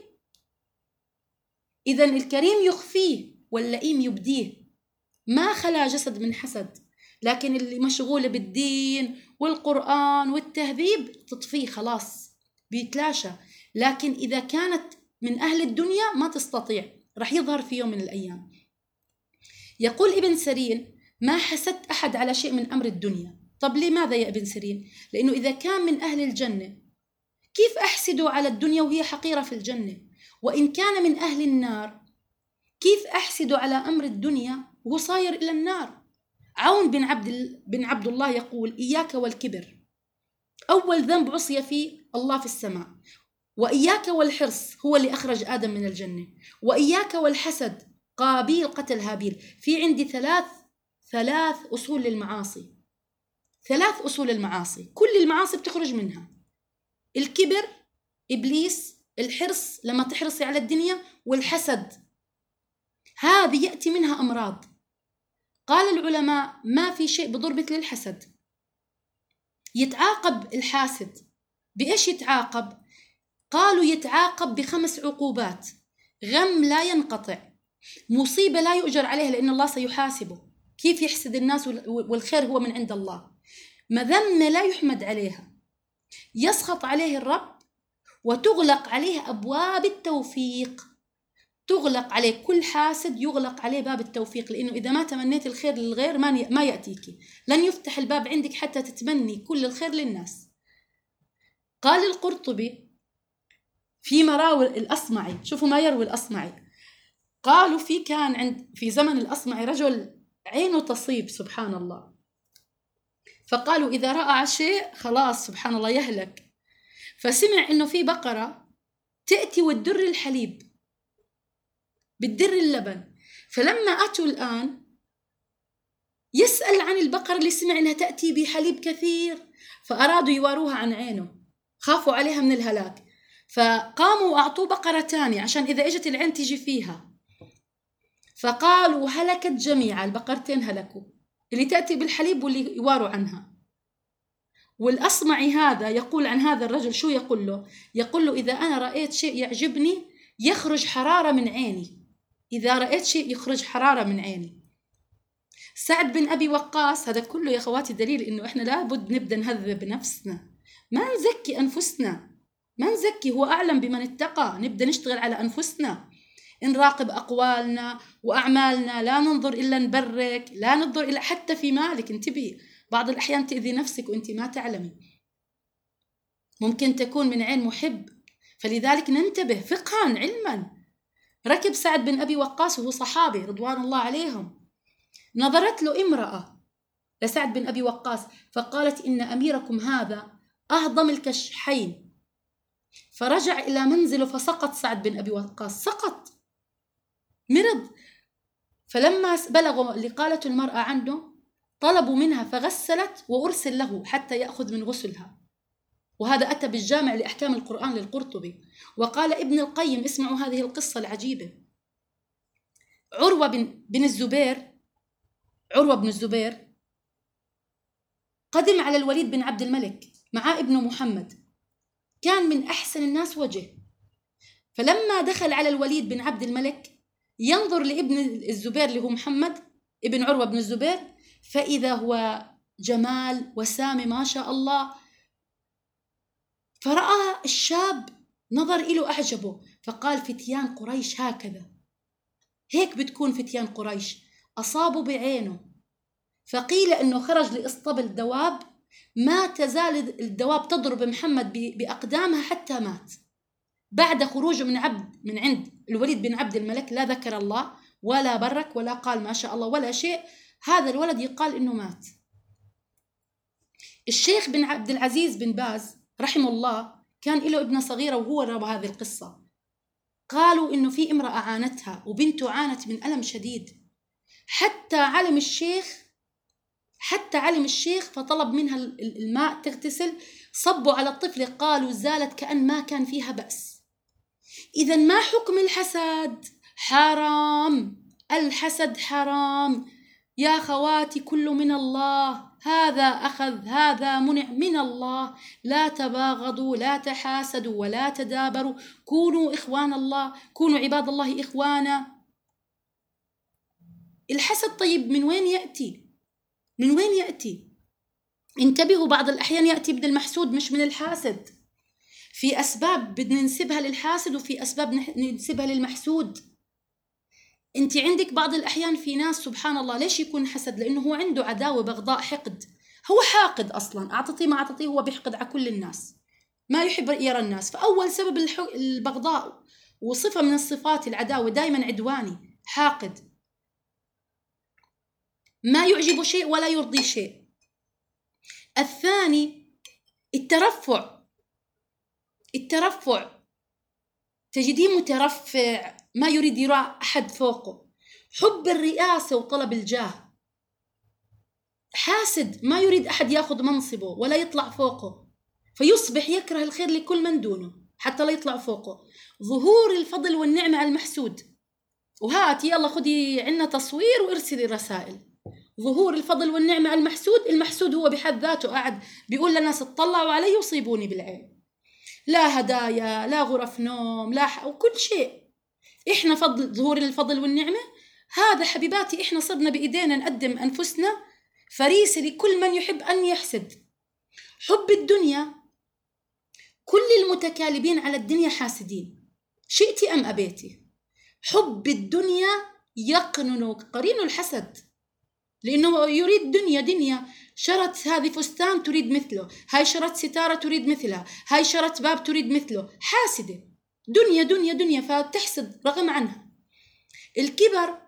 إذن الكريم يخفيه واللئيم يبديه. ما خلا جسد من حسد، لكن اللي مشغولة بالدين والقرآن والتهذيب تطفيه، خلاص بيتلاشى. لكن إذا كانت من أهل الدنيا ما تستطيع، رح يظهر في يوم من الأيام. يقول ابن سيرين: ما حسدت أحد على شيء من أمر الدنيا. طب لماذا يا ابن سيرين؟ لأنه إذا كان من أهل الجنة كيف أحسده على الدنيا وهي حقيرة في الجنة؟ وإن كان من أهل النار كيف أحسده على أمر الدنيا وهو صاير إلى النار؟ عون بن عبد بن عبد الله يقول: إياك والكبر، أول ذنب عصي فيه الله في السماء. وإياك والحرص، هو اللي أخرج آدم من الجنة. وإياك والحسد، قابيل قتل هابيل. في عندي ثلاث ثلاث أصول للمعاصي، ثلاث أصول المعاصي، كل المعاصي بتخرج منها: الكبر إبليس، الحرص لما تحرصي على الدنيا، والحسد. هذه يأتي منها أمراض. قال العلماء: ما في شيء بضر مثل الحسد. يتعاقب الحاسد بإيش يتعاقب؟ قالوا يتعاقب بخمس عقوبات: غم لا ينقطع، مصيبة لا يؤجر عليها لأن الله سيحاسبه، كيف يحسد الناس والخير هو من عند الله، مذمة لا يحمد عليها، يسخط عليه الرب، وتغلق عليه أبواب التوفيق. تغلق عليه، كل حاسد يغلق عليه باب التوفيق، لأنه إذا ما تمنيت الخير للغير ما يأتيك، لن يفتح الباب عندك حتى تتمني كل الخير للناس. قال القرطبي فيما راوي الأصمعي، شوفوا ما يروي الأصمعي، قالوا في كان عند في زمن الأصمعي رجل عينه تصيب، سبحان الله، فقالوا إذا رأى شيء خلاص سبحان الله يهلك. فسمع إنه في بقرة تأتي وتدر الحليب، بتدر اللبن. فلما أتوا الآن يسأل عن البقرة اللي سمع إنها تأتي بحليب كثير، فأرادوا يواروها عن عينه، خافوا عليها من الهلاك، فقاموا وأعطوه بقرة تانية عشان إذا إجت العين تيجي فيها. فقالوا هلكت جميعا، البقرتين هلكوا، اللي تأتي بالحليب واللي يواروا عنها. والأصمعي هذا يقول عن هذا الرجل شو يقول له؟ يقول له: إذا أنا رأيت شيء يعجبني يخرج حرارة من عيني، إذا رأيت شيء يخرج حرارة من عيني. سعد بن أبي وقاص، هذا كله يا أخواتي دليل إنه إحنا لابد نبدأ نهذب نفسنا، ما نزكي أنفسنا، ما نزكي، هو أعلم بمن اتقى. نبدأ نشتغل على أنفسنا، نراقب أقوالنا وأعمالنا، لا ننظر إلا نبرك، لا ننظر إلا حتى في مالك. انتبهي، بعض الأحيان تأذي نفسك وأنت ما تعلمي، ممكن تكون من عين محب، فلذلك ننتبه فقها علما. ركب سعد بن أبي وقاص وهو صحابي رضوان الله عليهم، نظرت له امرأة لسعد بن أبي وقاص، فقالت إن أميركم هذا أهضم الكشحين. فرجع إلى منزله فسقط سعد بن أبي وقاص، سقط، مرض. فلما بلغوا اللي قالته المرأة عنه طلبوا منها فغسلت وأرسل له حتى يأخذ من غسلها. وهذا أتى بالجامع لأحكام القرآن للقرطبي. وقال ابن القيم، اسمعوا هذه القصة العجيبة، عروة بن, بن الزبير عروة بن الزبير قدم على الوليد بن عبد الملك مع ابنه محمد، كان من أحسن الناس وجه. فلما دخل على الوليد بن عبد الملك ينظر لابن الزبير اللي هو محمد ابن عروة بن الزبير، فإذا هو جمال وسامي ما شاء الله. فرأى الشاب نظر إله أعجبه، فقال فتيان قريش هكذا، هيك بتكون فتيان قريش. أصابوا بعينه، فقيل أنه خرج لإصطبل دواب، ما تزال الدواب تضرب محمد بأقدامها حتى مات. بعد خروجه من عبد من عند الوليد بن عبد الملك لا ذكر الله ولا برك ولا قال ما شاء الله ولا شيء، هذا الولد يقال إنه مات. الشيخ بن عبد العزيز بن باز رحمه الله كان له ابنة صغيرة وهو روى هذه القصة. قالوا إنه في امرأة عانتها وبنته عانت من ألم شديد، حتى علم الشيخ حتى علم الشيخ فطلب منها الماء تغتسل، صبوا على الطفل، قالوا زالت كأن ما كان فيها بأس. إذا ما حكم الحسد؟ حرام، الحسد حرام يا خواتي، كل من الله، هذا أخذ هذا منع من الله. لا تباغضوا، لا تحاسدوا، ولا تدابروا، كونوا إخوان الله، كونوا عباد الله إخوانا. الحسد طيب من وين يأتي؟ من وين يأتي؟ انتبهوا، بعض الأحيان يأتي من المحسود مش من الحاسد. في أسباب بدنا ننسبها للحاسد وفي أسباب ننسبها للمحسود. انت عندك بعض الأحيان في ناس سبحان الله ليش يكون حسد؟ لأنه هو عنده عداوة بغضاء حقد، هو حاقد أصلا، أعطتي ما أعطتي هو بيحقد على كل الناس، ما يحب يرى الناس. فأول سبب البغضاء وصفة من الصفات العداوة، دائما عدواني حاقد، ما يعجب شيء ولا يرضي شيء. الثاني الترفع، الترفع تجديه مترفع، ما يريد يرى أحد فوقه. حب الرئاسة وطلب الجاه، حاسد، ما يريد أحد يأخذ منصبه ولا يطلع فوقه، فيصبح يكره الخير لكل من دونه حتى لا يطلع فوقه. ظهور الفضل والنعمة على المحسود، وهات يلا خدي عنا تصوير وارسلي رسائل. ظهور الفضل والنعمة على المحسود، المحسود هو بحد ذاته قاعد بيقول للناس اطلعوا علي وصيبوني بالعين، لا هدايا لا غرف نوم لا ح... وكل شيء. إحنا فضل ظهور الفضل والنعمة هذا حبيباتي، إحنا صرنا بإيدينا نقدم أنفسنا فريسة لكل من يحب أن يحسد. حب الدنيا، كل المتكالبين على الدنيا حاسدين شئتي أم أبيتي. حب الدنيا يقنن قرين الحسد، لأنه يريد دنيا دنيا. شرت هذه فستان تريد مثله، هاي شرت ستارة تريد مثلها، هاي شرت باب تريد مثله، حاسدة، دنيا دنيا دنيا، فتحسد رغم عنها. الكبر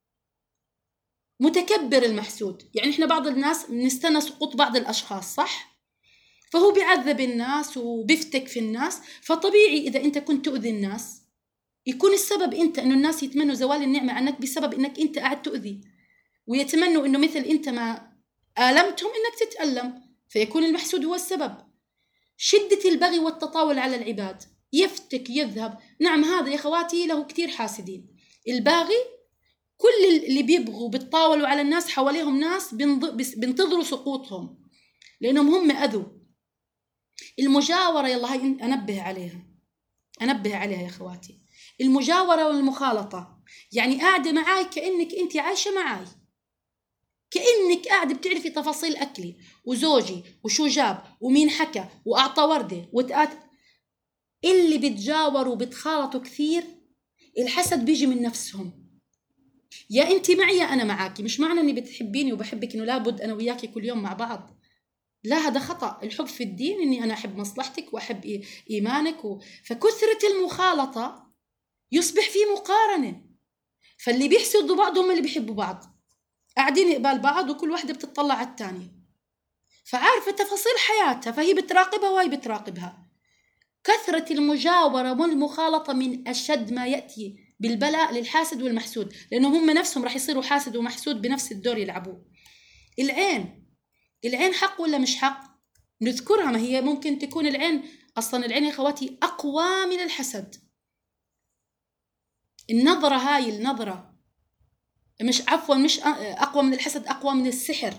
متكبر المحسود، يعني إحنا بعض الناس نستنى سقوط بعض الأشخاص صح؟ فهو بيعذب الناس وبيفتك في الناس، فطبيعي إذا أنت كنت تؤذي الناس يكون السبب أنت، إنه الناس يتمنوا زوال النعمة عنك بسبب إنك أنت قاعد تؤذي، ويتمنوا إنه مثل أنت ما آلمتهم إنك تتألم، فيكون المحسود هو السبب. شدة البغي والتطاول على العباد، يفتك يذهب. نعم هذا يا خواتي له كتير حاسدين. الباغي كل اللي بيبغوا بيتطاولوا على الناس، حواليهم ناس بينتظروا سقوطهم لأنهم هم أذوا. المجاورة يلا هاي أنبه عليها، أنبه عليها يا خواتي. المجاورة والمخالطة، يعني قاعدة معاي كأنك أنت عايشة معاي، كأنك قاعدة بتعرفي تفاصيل أكلي وزوجي وشو جاب ومين حكى وأعطى وردة وتقات. اللي بتجاوروا بتخالطوا كثير الحسد بيجي من نفسهم. يا أنت معي يا أنا معاكي، مش معنى أني بتحبيني وبحبك إنه لابد أنا وياكي كل يوم مع بعض، لا هذا خطأ. الحب في الدين إني أنا أحب مصلحتك وأحب إيمانك و... فكثرة المخالطة يصبح في مقارنة، فاللي بيحسدوا بعض هم اللي بيحبوا بعض. قاعدين قبال بعض وكل واحدة بتطلع على الثانية، فعارفة تفاصيل حياتها، فهي بتراقبها وهي بتراقبها. كثرة المجاورة والمخالطة من أشد ما يأتي بالبلاء للحاسد والمحسود، لأنه هم نفسهم رح يصيروا حاسد ومحسود بنفس الدور يلعبوه. العين، العين حق ولا مش حق؟ نذكرها، ما هي ممكن تكون العين أصلا، العين يا خواتي أقوى من الحسد. النظرة هاي النظرة مش عفوا مش أقوى من الحسد، أقوى من السحر.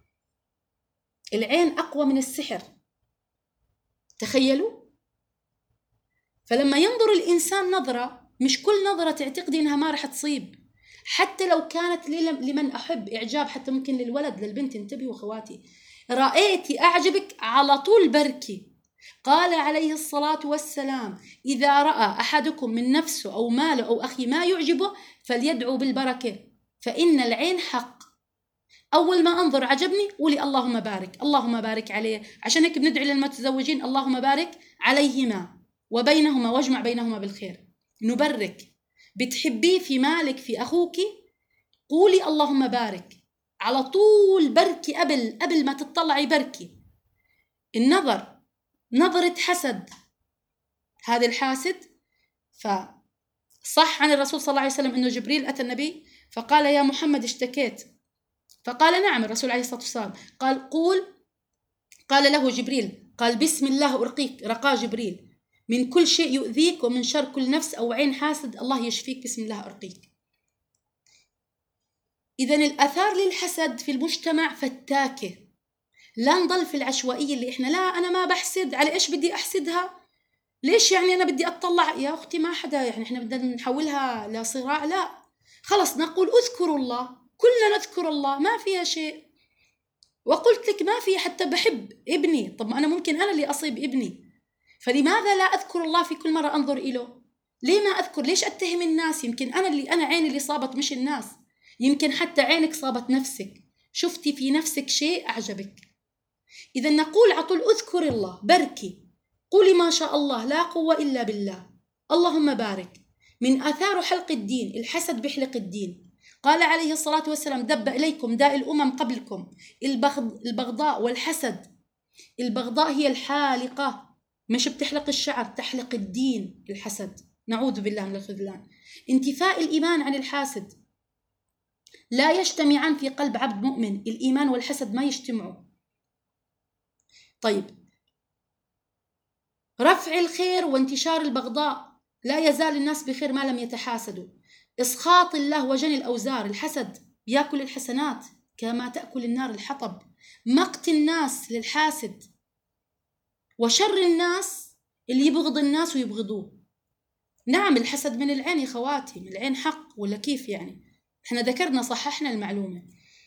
العين أقوى من السحر، تخيلوا. فلما ينظر الإنسان نظرة، مش كل نظرة تعتقدي إنها ما رح تصيب، حتى لو كانت لمن أحب إعجاب، حتى ممكن للولد للبنت. انتبهوا خواتي، رأيتي أعجبك على طول بركي. قال عليه الصلاة والسلام: إذا رأى أحدكم من نفسه أو ماله أو أخي ما يعجبه فليدعو بالبركة، فإن العين حق. أول ما أنظر عجبني قولي اللهم بارك، اللهم بارك عليه. عشان هيك بندعي للمتزوجين: اللهم بارك عليهما وبينهما واجمع بينهما بالخير. نبرك. بتحبيه في مالك في أخوك، قولي اللهم بارك على طول، بركي قبل قبل ما تطلعي بركي. النظر نظرة حسد، هذا الحاسد. فصح عن الرسول صلى الله عليه وسلم أنه جبريل أتى النبي فقال: يا محمد اشتكيت؟ فقال: نعم. الرسول عليه الصلاة والسلام قال: قول. قال له جبريل، قال: بسم الله أرقيك. رقى جبريل من كل شيء يؤذيك ومن شر كل نفس أو عين حاسد، الله يشفيك، بسم الله أرقيك. إذن الأثار للحسد في المجتمع فتاكة. لا نضل في العشوائية اللي إحنا لا أنا ما بحسد، على إيش بدي أحسدها؟ ليش يعني أنا بدي أطلع؟ يا أختي ما حدا، يعني إحنا بدنا نحولها لصراع؟ لا، خلص نقول اذكروا الله، كلنا نذكر الله، ما فيها شيء. وقلت لك ما في، حتى بحب ابني، طب ما أنا ممكن أنا اللي أصيب ابني، فلماذا لا أذكر الله في كل مرة أنظر إله؟ ليه ما أذكر؟ ليش أتهم الناس؟ يمكن أنا اللي أنا عيني اللي صابت مش الناس، يمكن حتى عينك صابت نفسك، شفتي في نفسك شيء أعجبك. إذا نقول عطول اذكر الله، بركي، قولي ما شاء الله لا قوة إلا بالله، اللهم بارك. من آثار حلق الدين، الحسد بحلق الدين. قال عليه الصلاة والسلام: دب إليكم داء الأمم قبلكم، البغضاء والحسد. البغضاء هي الحالقة، مش بتحلق الشعر، تحلق الدين. الحسد نعوذ بالله من الخذلان. انتفاء الإيمان عن الحاسد، لا يجتمعان في قلب عبد مؤمن، الإيمان والحسد ما يجتمعوا. طيب، رفع الخير وانتشار البغضاء، لا يزال الناس بخير ما لم يتحاسدوا. إسخاط الله وجني الأوزار، الحسد يأكل الحسنات كما تأكل النار الحطب. مقت الناس للحاسد، وشر الناس اللي يبغض الناس ويبغضوه. نعم الحسد من العين يا خواتي، من العين حق ولا كيف يعني؟ احنا ذكرنا صححنا المعلومة.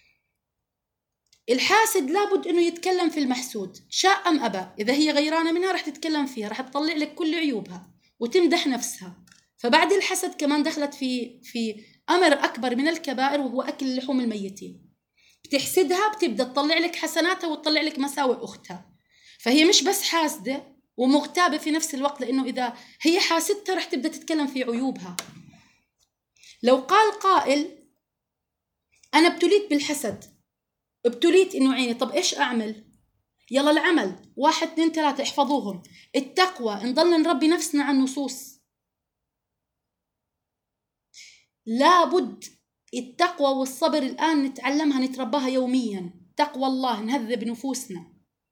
الحاسد لابد انه يتكلم في المحسود شاء ام ابى، اذا هي غيرانة منها رح تتكلم فيها، رح تطلع لك كل عيوبها وتمدح نفسها. فبعد الحسد كمان دخلت في في امر اكبر من الكبائر، وهو اكل لحوم الميتين. بتحسدها بتبدا تطلع لك حسناتها وتطلع لك مساوئ اختها، فهي مش بس حاسدة ومغتابة في نفس الوقت، لانه اذا هي حاسدتها رح تبدا تتكلم في عيوبها. لو قال قائل: انا ابتليت بالحسد، ابتليت انه عيني، طب ايش اعمل؟ يلا العمل، واحد اثنين ثلاثة احفظوهم. التقوى، نضل نربي نفسنا على النصوص. لابد التقوى والصبر الآن نتعلمها نترباها يوميا. تقوى الله، نهذب نفوسنا.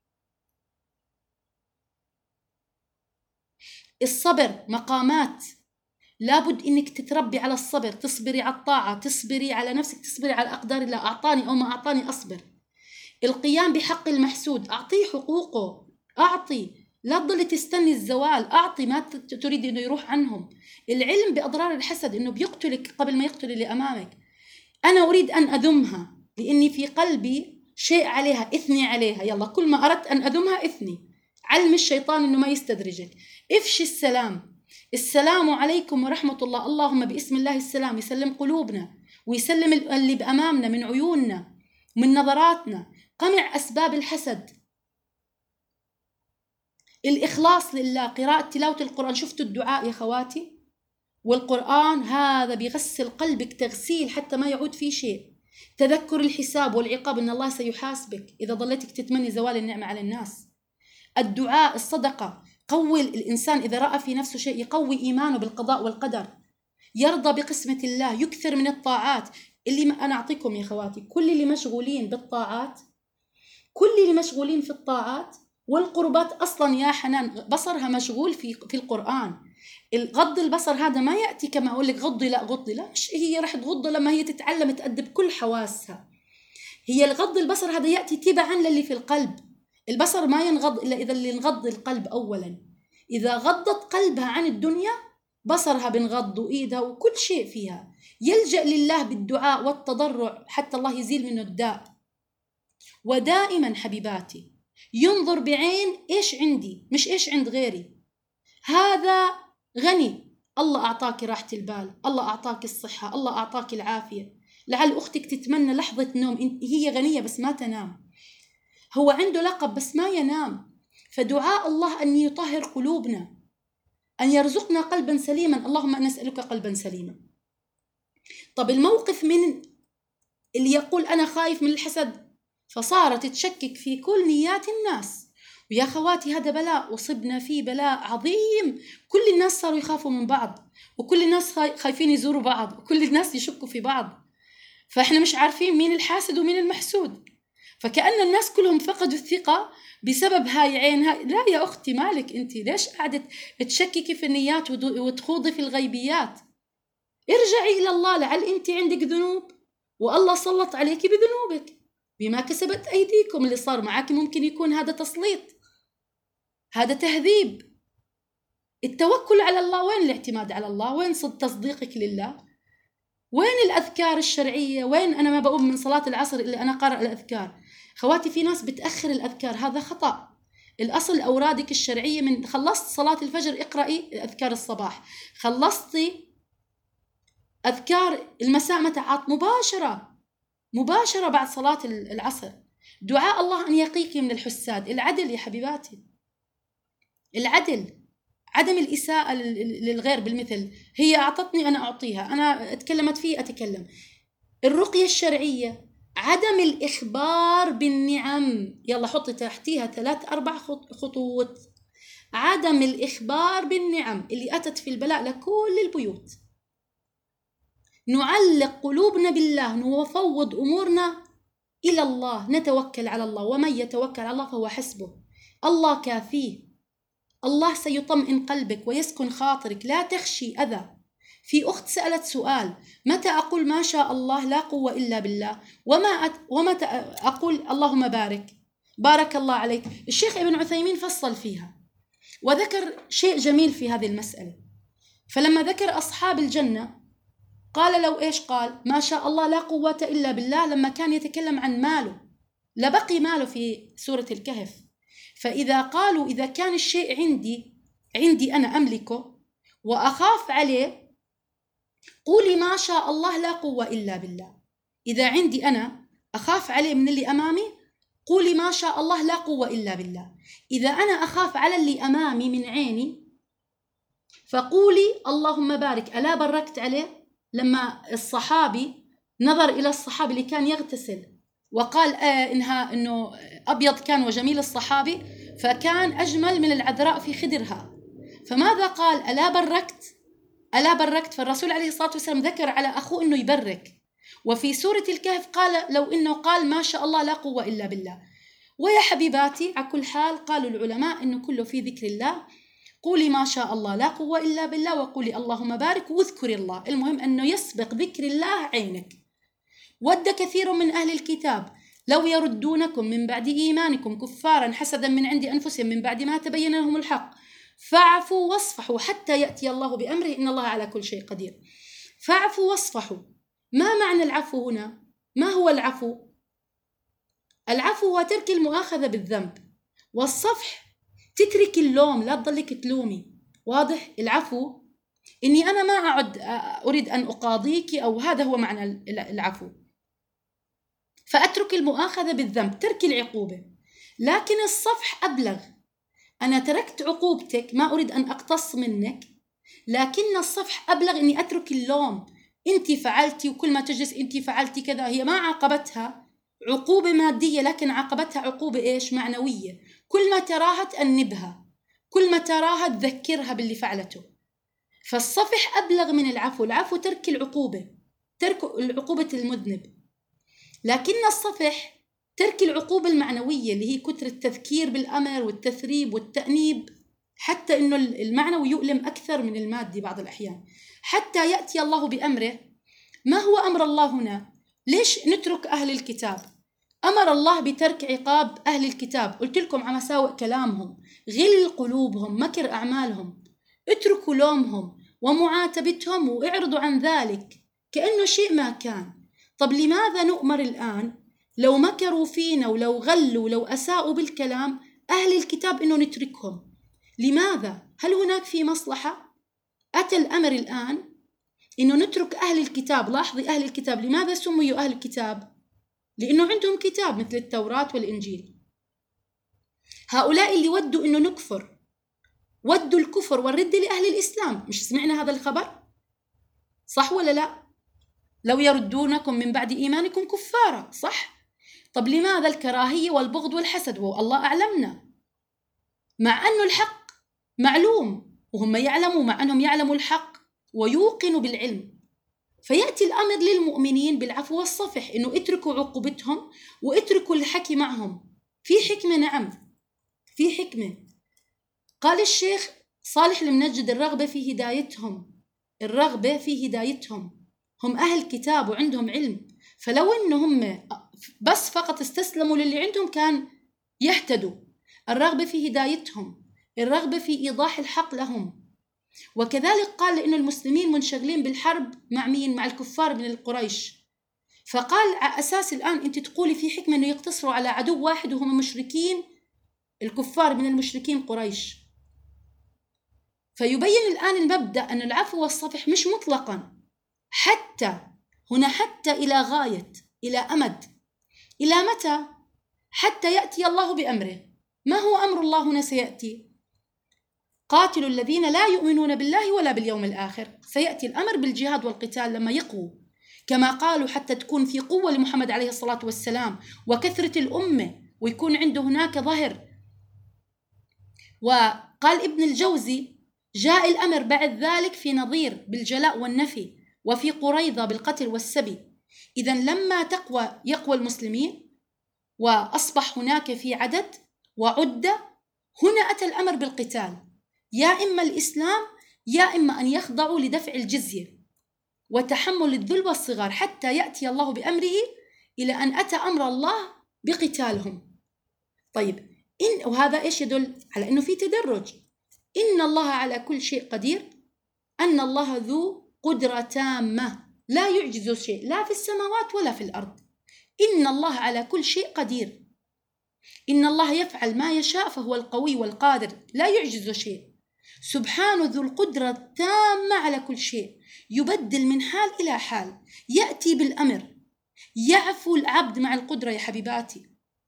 الصبر مقامات، لابد إنك تتربي على الصبر، تصبري على الطاعة، تصبري على نفسك، تصبري على أقدار الله، أعطاني أو ما أعطاني أصبر. القيام بحق المحسود، أعطيه حقوقه، أعطي، لا تضلي تستني الزوال، أعطي ما تريد إنه يروح عنهم. العلم بأضرار الحسد، إنه بيقتلك قبل ما يقتل اللي أمامك. أنا أريد أن أذمها لأني في قلبي شيء عليها، إثني عليها، يلا كل ما أردت أن أذمها إثني. علم الشيطان إنه ما يستدرجك. إفشي السلام، السلام عليكم ورحمة الله، اللهم باسم الله السلام، يسلم قلوبنا ويسلم اللي بأمامنا من عيوننا من نظراتنا. قمع أسباب الحسد. الإخلاص لله، قراءة تلاوة القرآن. شفتوا الدعاء يا خواتي؟ والقرآن هذا بيغسل قلبك تغسيل حتى ما يعود فيه شيء. تذكر الحساب والعقاب، أن الله سيحاسبك إذا ظلتك تتمني زوال النعمة على الناس. الدعاء، الصدقة، قوي الإنسان إذا رأى في نفسه شيء يقوي إيمانه بالقضاء والقدر، يرضى بقسمة الله، يكثر من الطاعات. اللي ما أنا أعطيكم يا خواتي، كل اللي مشغولين بالطاعات، كل اللي مشغولين في الطاعات والقربات أصلا يا حنان بصرها مشغول في في القرآن. الغض البصر هذا ما يأتي كما أقول لك غضي لا غضي لا، مش هي راح تغض لما هي تتعلم تأدب كل حواسها. هي الغض البصر هذا يأتي تبعا للي في القلب. البصر ما ينغض إلا إذا اللي انغض القلب أولا. إذا غضت قلبها عن الدنيا بصرها بنغض وإيدها وكل شيء فيها. يلجأ لله بالدعاء والتضرع حتى الله يزيل منه الداء. ودائما حبيباتي ينظر بعين إيش عندي مش إيش عند غيري. هذا غني، الله أعطاك راحة البال، الله أعطاك الصحة، الله أعطاك العافية. لعل أختك تتمنى لحظة نوم، هي غنية بس ما تنام. هو عنده لقب بس ما ينام. فدعاء الله أن يطهر قلوبنا، أن يرزقنا قلبا سليما. اللهم نسألك قلبا سليما. طب الموقف من اللي يقول أنا خايف من الحسد فصارت تشكك في كل نيات الناس. ويا خواتي هذا بلاء، وصبنا فيه بلاء عظيم. كل الناس صاروا يخافوا من بعض، وكل الناس خايفين يزوروا بعض، وكل الناس يشكوا في بعض. فإحنا مش عارفين مين الحاسد ومين المحسود. فكأن الناس كلهم فقدوا الثقة بسبب هاي عين هاي. لا يا أختي، مالك أنت ليش قاعدة تشككي في النيات وتخوضي في الغيبيات؟ ارجعي إلى الله، لعل أنت عندك ذنوب والله سلط عليك بذنوبك بما كسبت أيديكم. اللي صار معك ممكن يكون هذا تسليط، هذا تهذيب. التوكل على الله وين؟ الاعتماد على الله وين؟ صد تصديقك لله وين؟ الأذكار الشرعية وين؟ أنا ما بقوم من صلاة العصر إلا أنا قارئ الأذكار. خواتي في ناس بتأخر الأذكار، هذا خطأ. الأصل أورادك الشرعية من خلصت صلاة الفجر اقرأي أذكار الصباح، خلصتي أذكار المساء متى؟ عط مباشرة مباشرة بعد صلاة العصر. دعاء الله أن يقيك من الحساد. العدل يا حبيباتي، العدل، عدم الإساءة للغير بالمثل. هي أعطتني أنا أعطيها، أنا اتكلمت فيه أتكلم. الرقية الشرعية عدم الإخبار بالنعم. يلا حطي تحتيها ثلاث أربع خطوط. عدم الإخبار بالنعم اللي أتت في البلاء لكل البيوت. نعلق قلوبنا بالله، نفوض أمورنا إلى الله، نتوكل على الله. ومن يتوكل على الله فهو حسبه، الله كافيه. الله سيطمئن قلبك ويسكن خاطرك، لا تخشي أذى. في أخت سألت سؤال: متى أقول ما شاء الله لا قوة إلا بالله؟ وما أت... ومتى أقول اللهم بارك؟ بارك الله عليك. الشيخ ابن عثيمين فصل فيها وذكر شيء جميل في هذه المسألة. فلما ذكر أصحاب الجنة قال لو إيش قال؟ ما شاء الله لا قوة إلا بالله. لما كان يتكلم عن ماله لبقي ماله في سورة الكهف. فإذا قالوا إذا كان الشيء عندي عندي أنا أملكه وأخاف عليه، قولي ما شاء الله لا قوة إلا بالله. إذا عندي أنا أخاف عليه من اللي أمامي، قولي ما شاء الله لا قوة إلا بالله. إذا أنا أخاف على اللي أمامي من عيني، فقولي اللهم بارك. ألا بركت عليه؟ لما الصحابي نظر إلى الصحابي اللي كان يغتسل وقال آه إنها إنه أبيض كان وجميل الصحابي، فكان أجمل من العذراء في خدرها، فماذا قال؟ ألا بركت؟ ألا بركت؟ فالرسول عليه الصلاة والسلام ذكر على أخوه إنه يبرك. وفي سورة الكهف قال لو إنه قال ما شاء الله لا قوة إلا بالله. ويا حبيباتي على كل حال قالوا العلماء إنه كله في ذكر الله. قولي ما شاء الله لا قوة إلا بالله، وقولي اللهم بارك، واذكري الله. المهم أنه يسبق ذكر الله عينك. ود كثير من أهل الكتاب لو يردونكم من بعد إيمانكم كفارا حسدا من عند أنفسهم من بعد ما تبين لهم الحق فاعفوا واصفحوا حتى يأتي الله بأمره إن الله على كل شيء قدير. فاعفوا واصفحوا. ما معنى العفو هنا؟ ما هو العفو؟ العفو هو ترك المؤاخذة بالذنب، والصفح تترك اللوم، لا تضلك تلومي. واضح؟ العفو إني أنا ما أعد أريد أن أقاضيك، أو هذا هو معنى العفو. فأترك المؤاخذة بالذنب، ترك العقوبة. لكن الصفح أبلغ، أنا تركت عقوبتك، ما أريد أن أقتص منك، لكن الصفح أبلغ إني أترك اللوم. أنت فعلتي، وكل ما تجلس أنت فعلتي كذا، هي ما عاقبتها عقوبة مادية، لكن عاقبتها عقوبة إيش؟ معنوية. كل ما تراها تأنبها، كل ما تراها تذكرها باللي فعلته. فالصفح أبلغ من العفو. العفو ترك العقوبة، ترك العقوبة المذنب، لكن الصفح ترك العقوبة المعنوية اللي هي كثر التذكير بالأمر والتثريب والتأنيب، حتى إنه المعنوي يؤلم أكثر من المادي بعض الأحيان، حتى يأتي الله بأمره. ما هو أمر الله هنا؟ ليش نترك أهل الكتاب؟ أمر الله بترك عقاب أهل الكتاب. قلت لكم على مساوئ كلامهم، غل قلوبهم، مكر أعمالهم. اتركوا لومهم ومعاتبتهم واعرضوا عن ذلك كأنه شيء ما كان. طب لماذا نؤمر الآن لو مكروا فينا ولو غلوا ولو أساءوا بالكلام أهل الكتاب إنه نتركهم؟ لماذا؟ هل هناك في مصلحة؟ أتى الأمر الآن إنه نترك أهل الكتاب. لاحظي أهل الكتاب لماذا سميوا أهل الكتاب؟ لأنه عندهم كتاب مثل التوراة والإنجيل. هؤلاء اللي ودوا إنه نكفر، ودوا الكفر والردة لأهل الإسلام. مش سمعنا هذا الخبر؟ صح ولا لا؟ لو يردونكم من بعد إيمانكم كفارا، صح؟ طب لماذا الكراهية والبغض والحسد؟ والله أعلمنا، مع أنه الحق معلوم وهم يعلموا، مع أنهم يعلموا الحق ويوقنوا بالعلم. فيأتي الأمر للمؤمنين بالعفو والصفح، إنه اتركوا عقوبتهم واتركوا الحكي معهم. في حكمة، نعم في حكمة. قال الشيخ صالح المنجد: الرغبة في هدايتهم، الرغبة في هدايتهم. هم أهل كتاب وعندهم علم، فلو إنهم بس فقط استسلموا للي عندهم كان يهتدوا. الرغبة في هدايتهم، الرغبة في إيضاح الحق لهم. وكذلك قال لأن المسلمين منشغلين بالحرب مع مين؟ مع الكفار من القريش. فقال على أساس الآن أنت تقولي في حكمة أنه يقتصروا على عدو واحد وهم مشركين، الكفار من المشركين قريش. فيبين الآن المبدأ أن العفو والصفح مش مطلقا، حتى هنا حتى إلى غاية، إلى أمد. إلى متى؟ حتى يأتي الله بأمره. ما هو أمر الله هنا سيأتي؟ قاتلوا الذين لا يؤمنون بالله ولا باليوم الآخر. سيأتي الأمر بالجهاد والقتال لما يقووا، كما قالوا حتى تكون في قوة لمحمد عليه الصلاة والسلام وكثرة الأمة ويكون عنده هناك ظهر. وقال ابن الجوزي: جاء الأمر بعد ذلك في نظير بالجلاء والنفي، وفي قريضة بالقتل والسبي. إذن لما تقوى يقوى المسلمين وأصبح هناك في عدد وعدة، هنا أتى الأمر بالقتال، يا إما الإسلام يا إما أن يخضعوا لدفع الجزية وتحمل الذل والصغار، حتى يأتي الله بأمره، إلى أن أتى أمر الله بقتالهم. طيب، إن وهذا إيش يدل على أنه في تدرج. إن الله على كل شيء قدير، أن الله ذو قدرة تامة لا يعجز شيء لا في السماوات ولا في الأرض. إن الله على كل شيء قدير، إن الله يفعل ما يشاء، فهو القوي والقادر لا يعجز شيء. سبحانه ذو القدرة التامة على كل شيء، يبدل من حال إلى حال، يأتي بالأمر، يعفو العبد مع القدرة يا حبيباتي.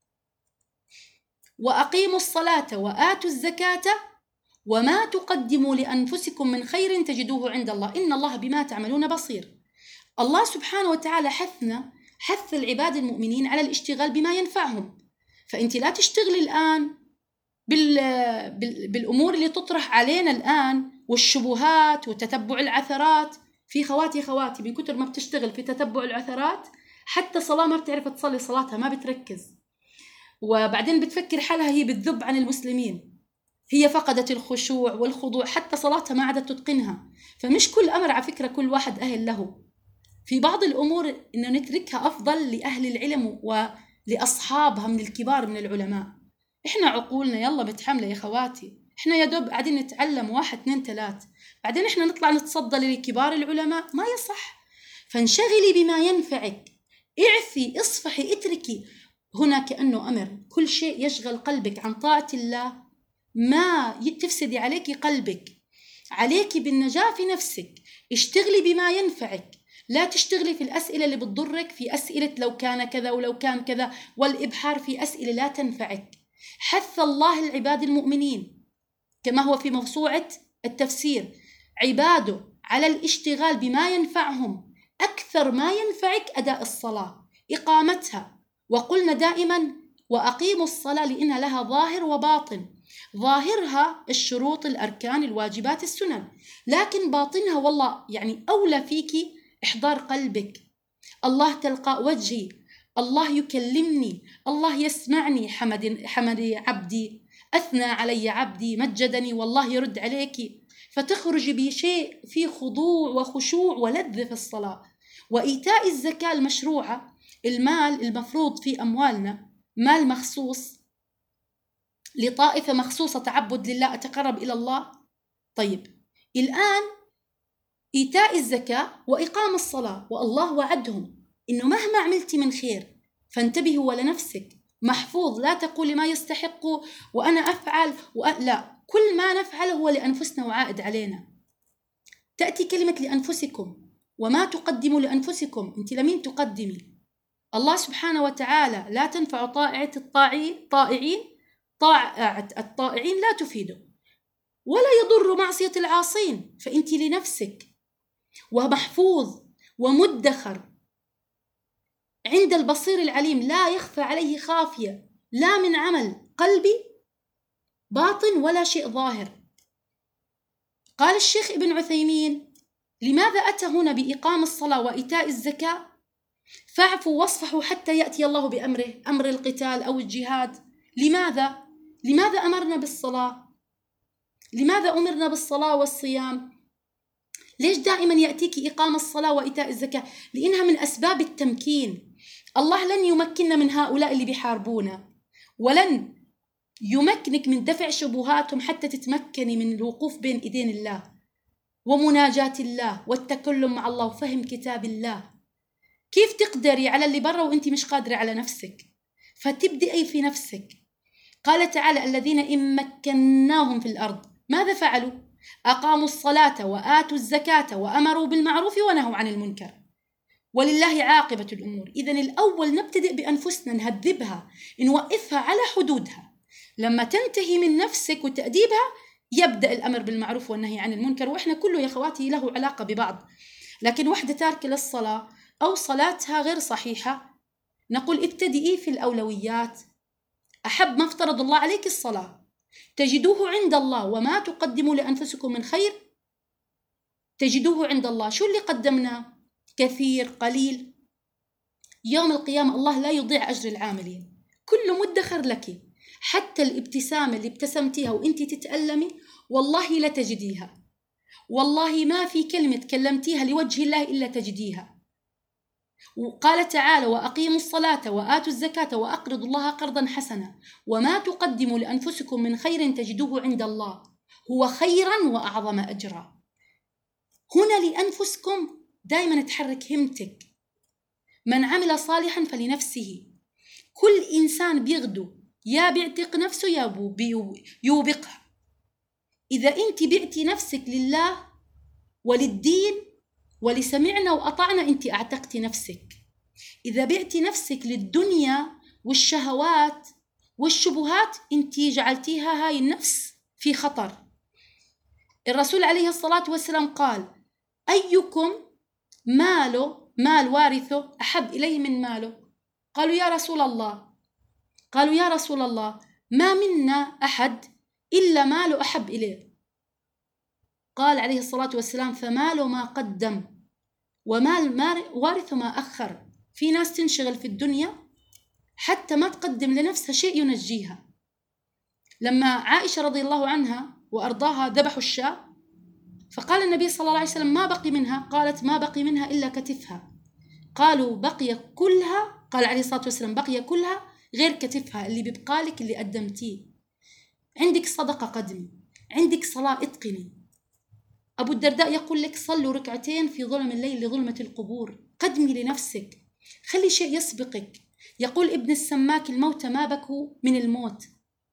وأقيموا الصلاة وآتوا الزكاة وما تقدموا لأنفسكم من خير تجدوه عند الله إن الله بما تعملون بصير. الله سبحانه وتعالى حثنا حث العباد المؤمنين على الاشتغال بما ينفعهم. فأنت لا تشتغلي الآن بال... بال... بالأمور اللي تطرح علينا الآن والشبهات وتتبع العثرات. في خواتي خواتي من كتر ما بتشتغل في تتبع العثرات حتى صلاة ما بتعرف تصلي صلاتها، ما بتركز، وبعدين بتفكر حالها هي بتذب عن المسلمين، هي فقدت الخشوع والخضوع، حتى صلاتها ما عادت تتقنها. فمش كل أمر على فكرة كل واحد أهل له. في بعض الأمور إنه نتركها أفضل لأهل العلم ولأصحابها من الكبار من العلماء. إحنا عقولنا يلا متحملة يا خواتي، إحنا يا دوب قاعدين نتعلم واحد اثنين ثلاث، بعدين إحنا نطلع نتصدى لكبار العلماء، ما يصح. فانشغلي بما ينفعك، اعفي، اصفحي، اتركي. هنا كأنه أمر، كل شيء يشغل قلبك عن طاعة الله ما تفسدي عليك قلبك، عليك بالنجاة في نفسك. اشتغلي بما ينفعك، لا تشتغلي في الأسئلة اللي بتضرك، في أسئلة لو كان كذا ولو كان كذا، والإبحار في أسئلة لا تنفعك. حث الله العباد المؤمنين كما هو في موسوعة التفسير عباده على الاشتغال بما ينفعهم أكثر ما ينفعك أداء الصلاة، إقامتها. وقلنا دائما وأقيموا الصلاة لأنها لها ظاهر وباطن. ظاهرها الشروط، الأركان، الواجبات، السنن، لكن باطنها والله يعني أولى فيكي إحضار قلبك. الله تلقاء وجهي، الله يكلمني، الله يسمعني، حمد حمدي عبدي، أثنى علي عبدي، مجدني، والله يرد عليك، فتخرج بشيء فيه خضوع وخشوع ولذة في الصلاة. وإيتاء الزكاة المشروعة، المال المفروض في أموالنا مال مخصوص لطائفة مخصوصة، تعبد لله، أتقرب إلى الله. طيب الآن إيتاء الزكاة وإقام الصلاة، والله وعدهم إنه مهما عملتي من خير فانتبهوا ولنفسك، محفوظ، لا تقولي ما يستحق وأنا أفعل وأ... لا، كل ما نفعله هو لأنفسنا وعائد علينا. تأتي كلمة لأنفسكم، وما تقدموا لأنفسكم، أنت لمين تقدمي؟ الله سبحانه وتعالى لا تنفع طاعة الطاعين طائعين طاعة الطائعين لا تفيده، ولا يضر معصية العاصين، فأنت لنفسك، ومحفوظ ومدخر عند البصير العليم، لا يخفى عليه خافية، لا من عمل قلبي باطن ولا شيء ظاهر. قال الشيخ ابن عثيمين: لماذا أتى هنا بإقام الصلاة وإيتاء الزكاة؟ فاعفوا واصفحوا حتى يأتي الله بأمره، أمر القتال أو الجهاد. لماذا؟ لماذا أمرنا بالصلاة؟ لماذا أمرنا بالصلاة والصيام؟ ليش دائما يأتيك إقام الصلاة وإيتاء الزكاة؟ لأنها من أسباب التمكين. الله لن يمكننا من هؤلاء اللي بيحاربونا، ولن يمكنك من دفع شبهاتهم حتى تتمكني من الوقوف بين إيدين الله ومناجاة الله والتكلم مع الله وفهم كتاب الله. كيف تقدري على اللي برا وانت مش قادرة على نفسك؟ فتبدأي في نفسك. قال تعالى: الذين إن مكناهم في الأرض ماذا فعلوا؟ أقاموا الصلاة وآتوا الزكاة وأمروا بالمعروف ونهوا عن المنكر، ولله عاقبة الأمور. إذن الأول نبتدئ بأنفسنا، نهذبها، نوقفها على حدودها. لما تنتهي من نفسك وتأديبها يبدأ الأمر بالمعروف والنهي عن المنكر. وإحنا كله يا أخواتي له علاقة ببعض. لكن وحدة تاركة للصلاة أو صلاتها غير صحيحة، نقول ابتدئي في الأولويات. أحب ما افترض الله عليك الصلاة، تجدوه عند الله، وما تقدموا لأنفسكم من خير تجدوه عند الله. شو اللي قدمناه؟ كثير قليل؟ يوم القيامة الله لا يضيع أجر العاملين، كل مدخر لك. حتى الابتسامة اللي ابتسمتيها وانت تتألمي والله لا تجديها، والله ما في كلمة كلمتيها لوجه الله إلا تجديها. وقال تعالى: وأقيموا الصلاة وآتوا الزكاة وأقرضوا الله قرضا حسنا وما تقدموا لأنفسكم من خير تجدوه عند الله هو خيرا وأعظم أجرا. هنا لأنفسكم دائما تحرك همتك. من عمل صالحا فلنفسه. كل إنسان بيغدو يا بيعتق نفسه يا يوبقها. إذا أنت بعتي نفسك لله وللدين ولسمعنا وأطعنا أنت أعتقتي نفسك. إذا بعتي نفسك للدنيا والشهوات والشبهات أنت جعلتيها هاي النفس في خطر. الرسول عليه الصلاة والسلام قال: أيكم ماله مال وارثه أحب إليه من ماله؟ قالوا يا رسول الله قالوا يا رسول الله ما منا أحد إلا ماله أحب إليه. قال عليه الصلاة والسلام: فماله ما قدم ومال وارثه ما أخر. في ناس تنشغل في الدنيا حتى ما تقدم لنفسها شيء ينجيها. لما عائشة رضي الله عنها وأرضاها ذبحوا الشاة، فقال النبي صلى الله عليه وسلم: ما بقي منها؟ قالت: ما بقي منها إلا كتفها. قالوا: بقي كلها؟ قال عليه الصلاة والسلام: بقي كلها غير كتفها، اللي بيبقالك اللي قدمتيه. عندك صدقة قدمي، عندك صلاة اتقني. أبو الدرداء يقول لك: صلوا ركعتين في ظلم الليل لظلمة القبور. قدمي لنفسك، خلي شيء يسبقك. يقول ابن السماك: الموت ما بكوا من الموت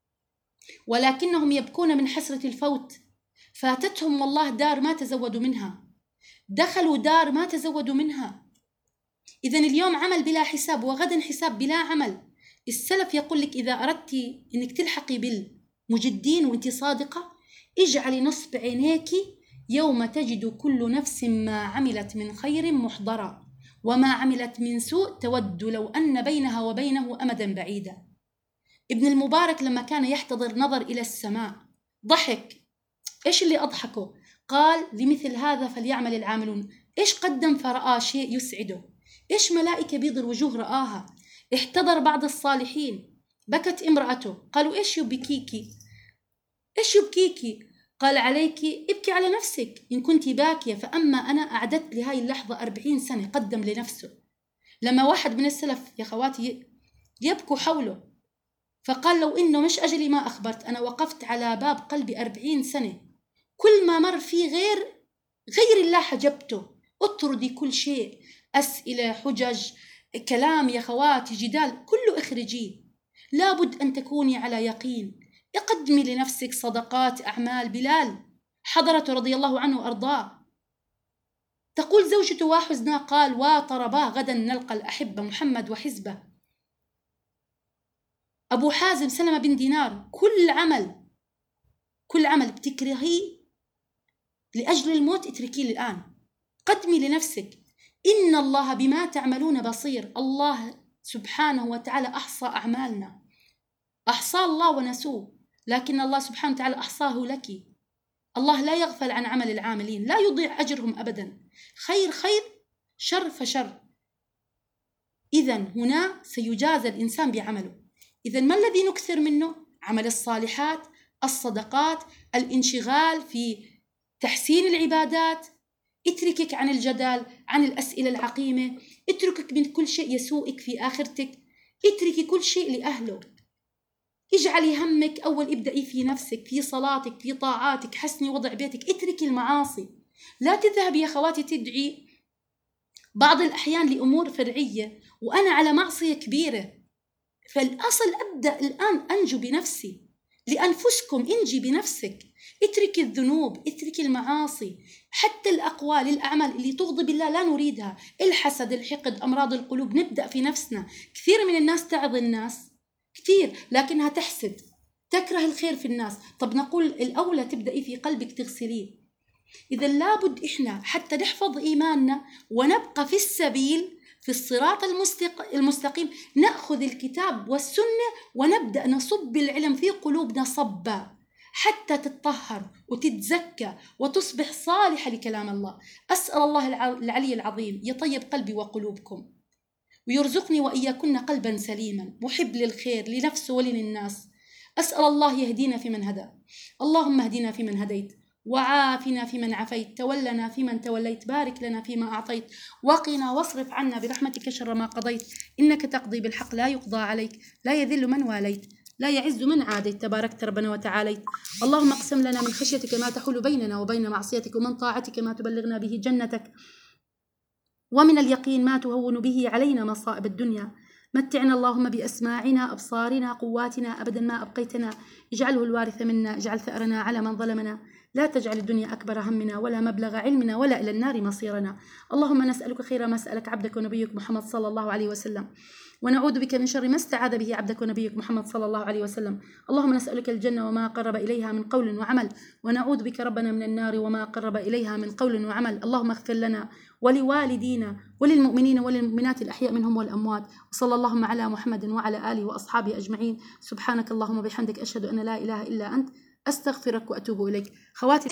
ولكنهم يبكون من حسرة الفوت. فاتتهم والله دار ما تزودوا منها، دخلوا دار ما تزودوا منها. إذن اليوم عمل بلا حساب وغدا حساب بلا عمل. السلف يقول لك: إذا أردت إنك تلحقي بالمجدين وإنت صادقة، اجعلي نصب عينيك يوم تجد كل نفس ما عملت من خير محضرا وما عملت من سوء تود لو أن بينها وبينه أمدا بعيدا. ابن المبارك لما كان يحتضر نظر إلى السماء ضحك. إيش اللي أضحكه؟ قال لمثل هذا فليعمل العاملون. إيش قدم فرأى شيء يسعده؟ إيش ملائكة بيض الوجوه رآها؟ احتضر بعض الصالحين، بكت امرأته، قالوا إيش يبكيكي؟ إيش يبكيكي؟ قال عليك ابكي على نفسك إن كنت باكية، فأما أنا أعددت لهاي اللحظة أربعين سنة. قدم لنفسه. لما واحد من السلف يا خواتي يبكوا حوله فقال لو إنه مش أجلي ما أخبرت، أنا وقفت على باب قلبي أربعين سنة، كل ما مر فيه غير غير الله حجبته. اطردي كل شيء، أسئلة، حجج، كلام يا خواتي، جدال، كله اخرجيه. لابد أن تكوني على يقين. اقدمي لنفسك صدقات، أعمال. بلال حضرته رضي الله عنه وأرضاه تقول زوجته وحزنا قال وطرباه غدا نلقى الأحبة محمد وحزبه. أبو حازم سلمة بن دينار كل عمل كل عمل بتكرهيه لأجل الموت اتركيه الآن. قدمي لنفسك. إن الله بما تعملون بصير. الله سبحانه وتعالى أحصى أعمالنا، أحصى الله ونسوه، لكن الله سبحانه وتعالى أحصاه لك. الله لا يغفل عن عمل العاملين، لا يضيع أجرهم أبدا. خير خير، شر فشر. إذن هنا سيجازى الإنسان بعمله. إذن ما الذي نكثر منه؟ عمل الصالحات، الصدقات، الانشغال في تحسين العبادات. اتركك عن الجدال، عن الأسئلة العقيمة، اتركك من كل شيء يسوءك في آخرتك، اتركي كل شيء لأهله. اجعلي همك أول، ابدأي في نفسك، في صلاتك، في طاعاتك، حسني وضع بيتك، اتركي المعاصي. لا تذهبي يا خواتي تدعي بعض الأحيان لأمور فرعية وأنا على معصية كبيرة. فالأصل أبدأ الآن أنجو بنفسي. لأنفسكم انجي بنفسك. اتركي الذنوب، اتركي المعاصي، حتى الأقوال، الأعمال اللي تغضب الله لا نريدها. الحسد، الحقد، أمراض القلوب، نبدأ في نفسنا. كثير من الناس تعظ الناس كثير لكنها تحسد، تكره الخير في الناس. طب نقول الأولى تبدأي في قلبك تغسليه. إذا لابد إحنا حتى نحفظ إيماننا ونبقى في السبيل، في الصراط المستقيم، نأخذ الكتاب والسنة ونبدأ نصب العلم في قلوبنا صبا حتى تتطهر وتتزكى وتصبح صالحة لكلام الله. أسأل الله العلي العظيم يطيب قلبي وقلوبكم ويرزقني وإياكن قلبا سليما محب للخير لنفسه وللناس. أسأل الله يهدينا فيمن هدى. اللهم اهدنا فيمن هديت، وعافنا فيمن عافيت، تولنا فيمن توليت، بارك لنا فيما أعطيت، وقنا واصرف عنا برحمتك شر ما قضيت. إنك تقضي بالحق لا يقضى عليك، لا يذل من واليت، لا يعز من عاديت، تباركت ربنا وتعاليت. اللهم اقسم لنا من خشيتك ما تحول بيننا وبين معصيتك، ومن طاعتك ما تبلغنا به جنتك، ومن اليقين ما تهون به علينا مصائب الدنيا. متعنا اللهم بأسماعنا، أبصارنا، قواتنا أبدا ما أبقيتنا. اجعله الوارث منا، اجعل ثأرنا على من ظلمنا، لا تجعل الدنيا أكبر همنا ولا مبلغ علمنا ولا إلى النار مصيرنا. اللهم نسألك خير ما سألك عبدك ونبيك محمد صلى الله عليه وسلم، ونعوذ بك من شر ما استعاذ به عبدك ونبيك محمد صلى الله عليه وسلم. اللهم نسألك الجنة وما قرب إليها من قول وعمل، ونعوذ بك ربنا من النار وما قرب إليها من قول وعمل. اللهم اغفر لنا ولوالدينا وللمؤمنين وللمؤمنات الأحياء منهم والأموات. وصلى اللهم على محمد وعلى آله وأصحابه أجمعين. سبحانك اللهم وبحمدك، أشهد أن لا إله إلا أنت، أستغفرك وأتوب إليك. خواتي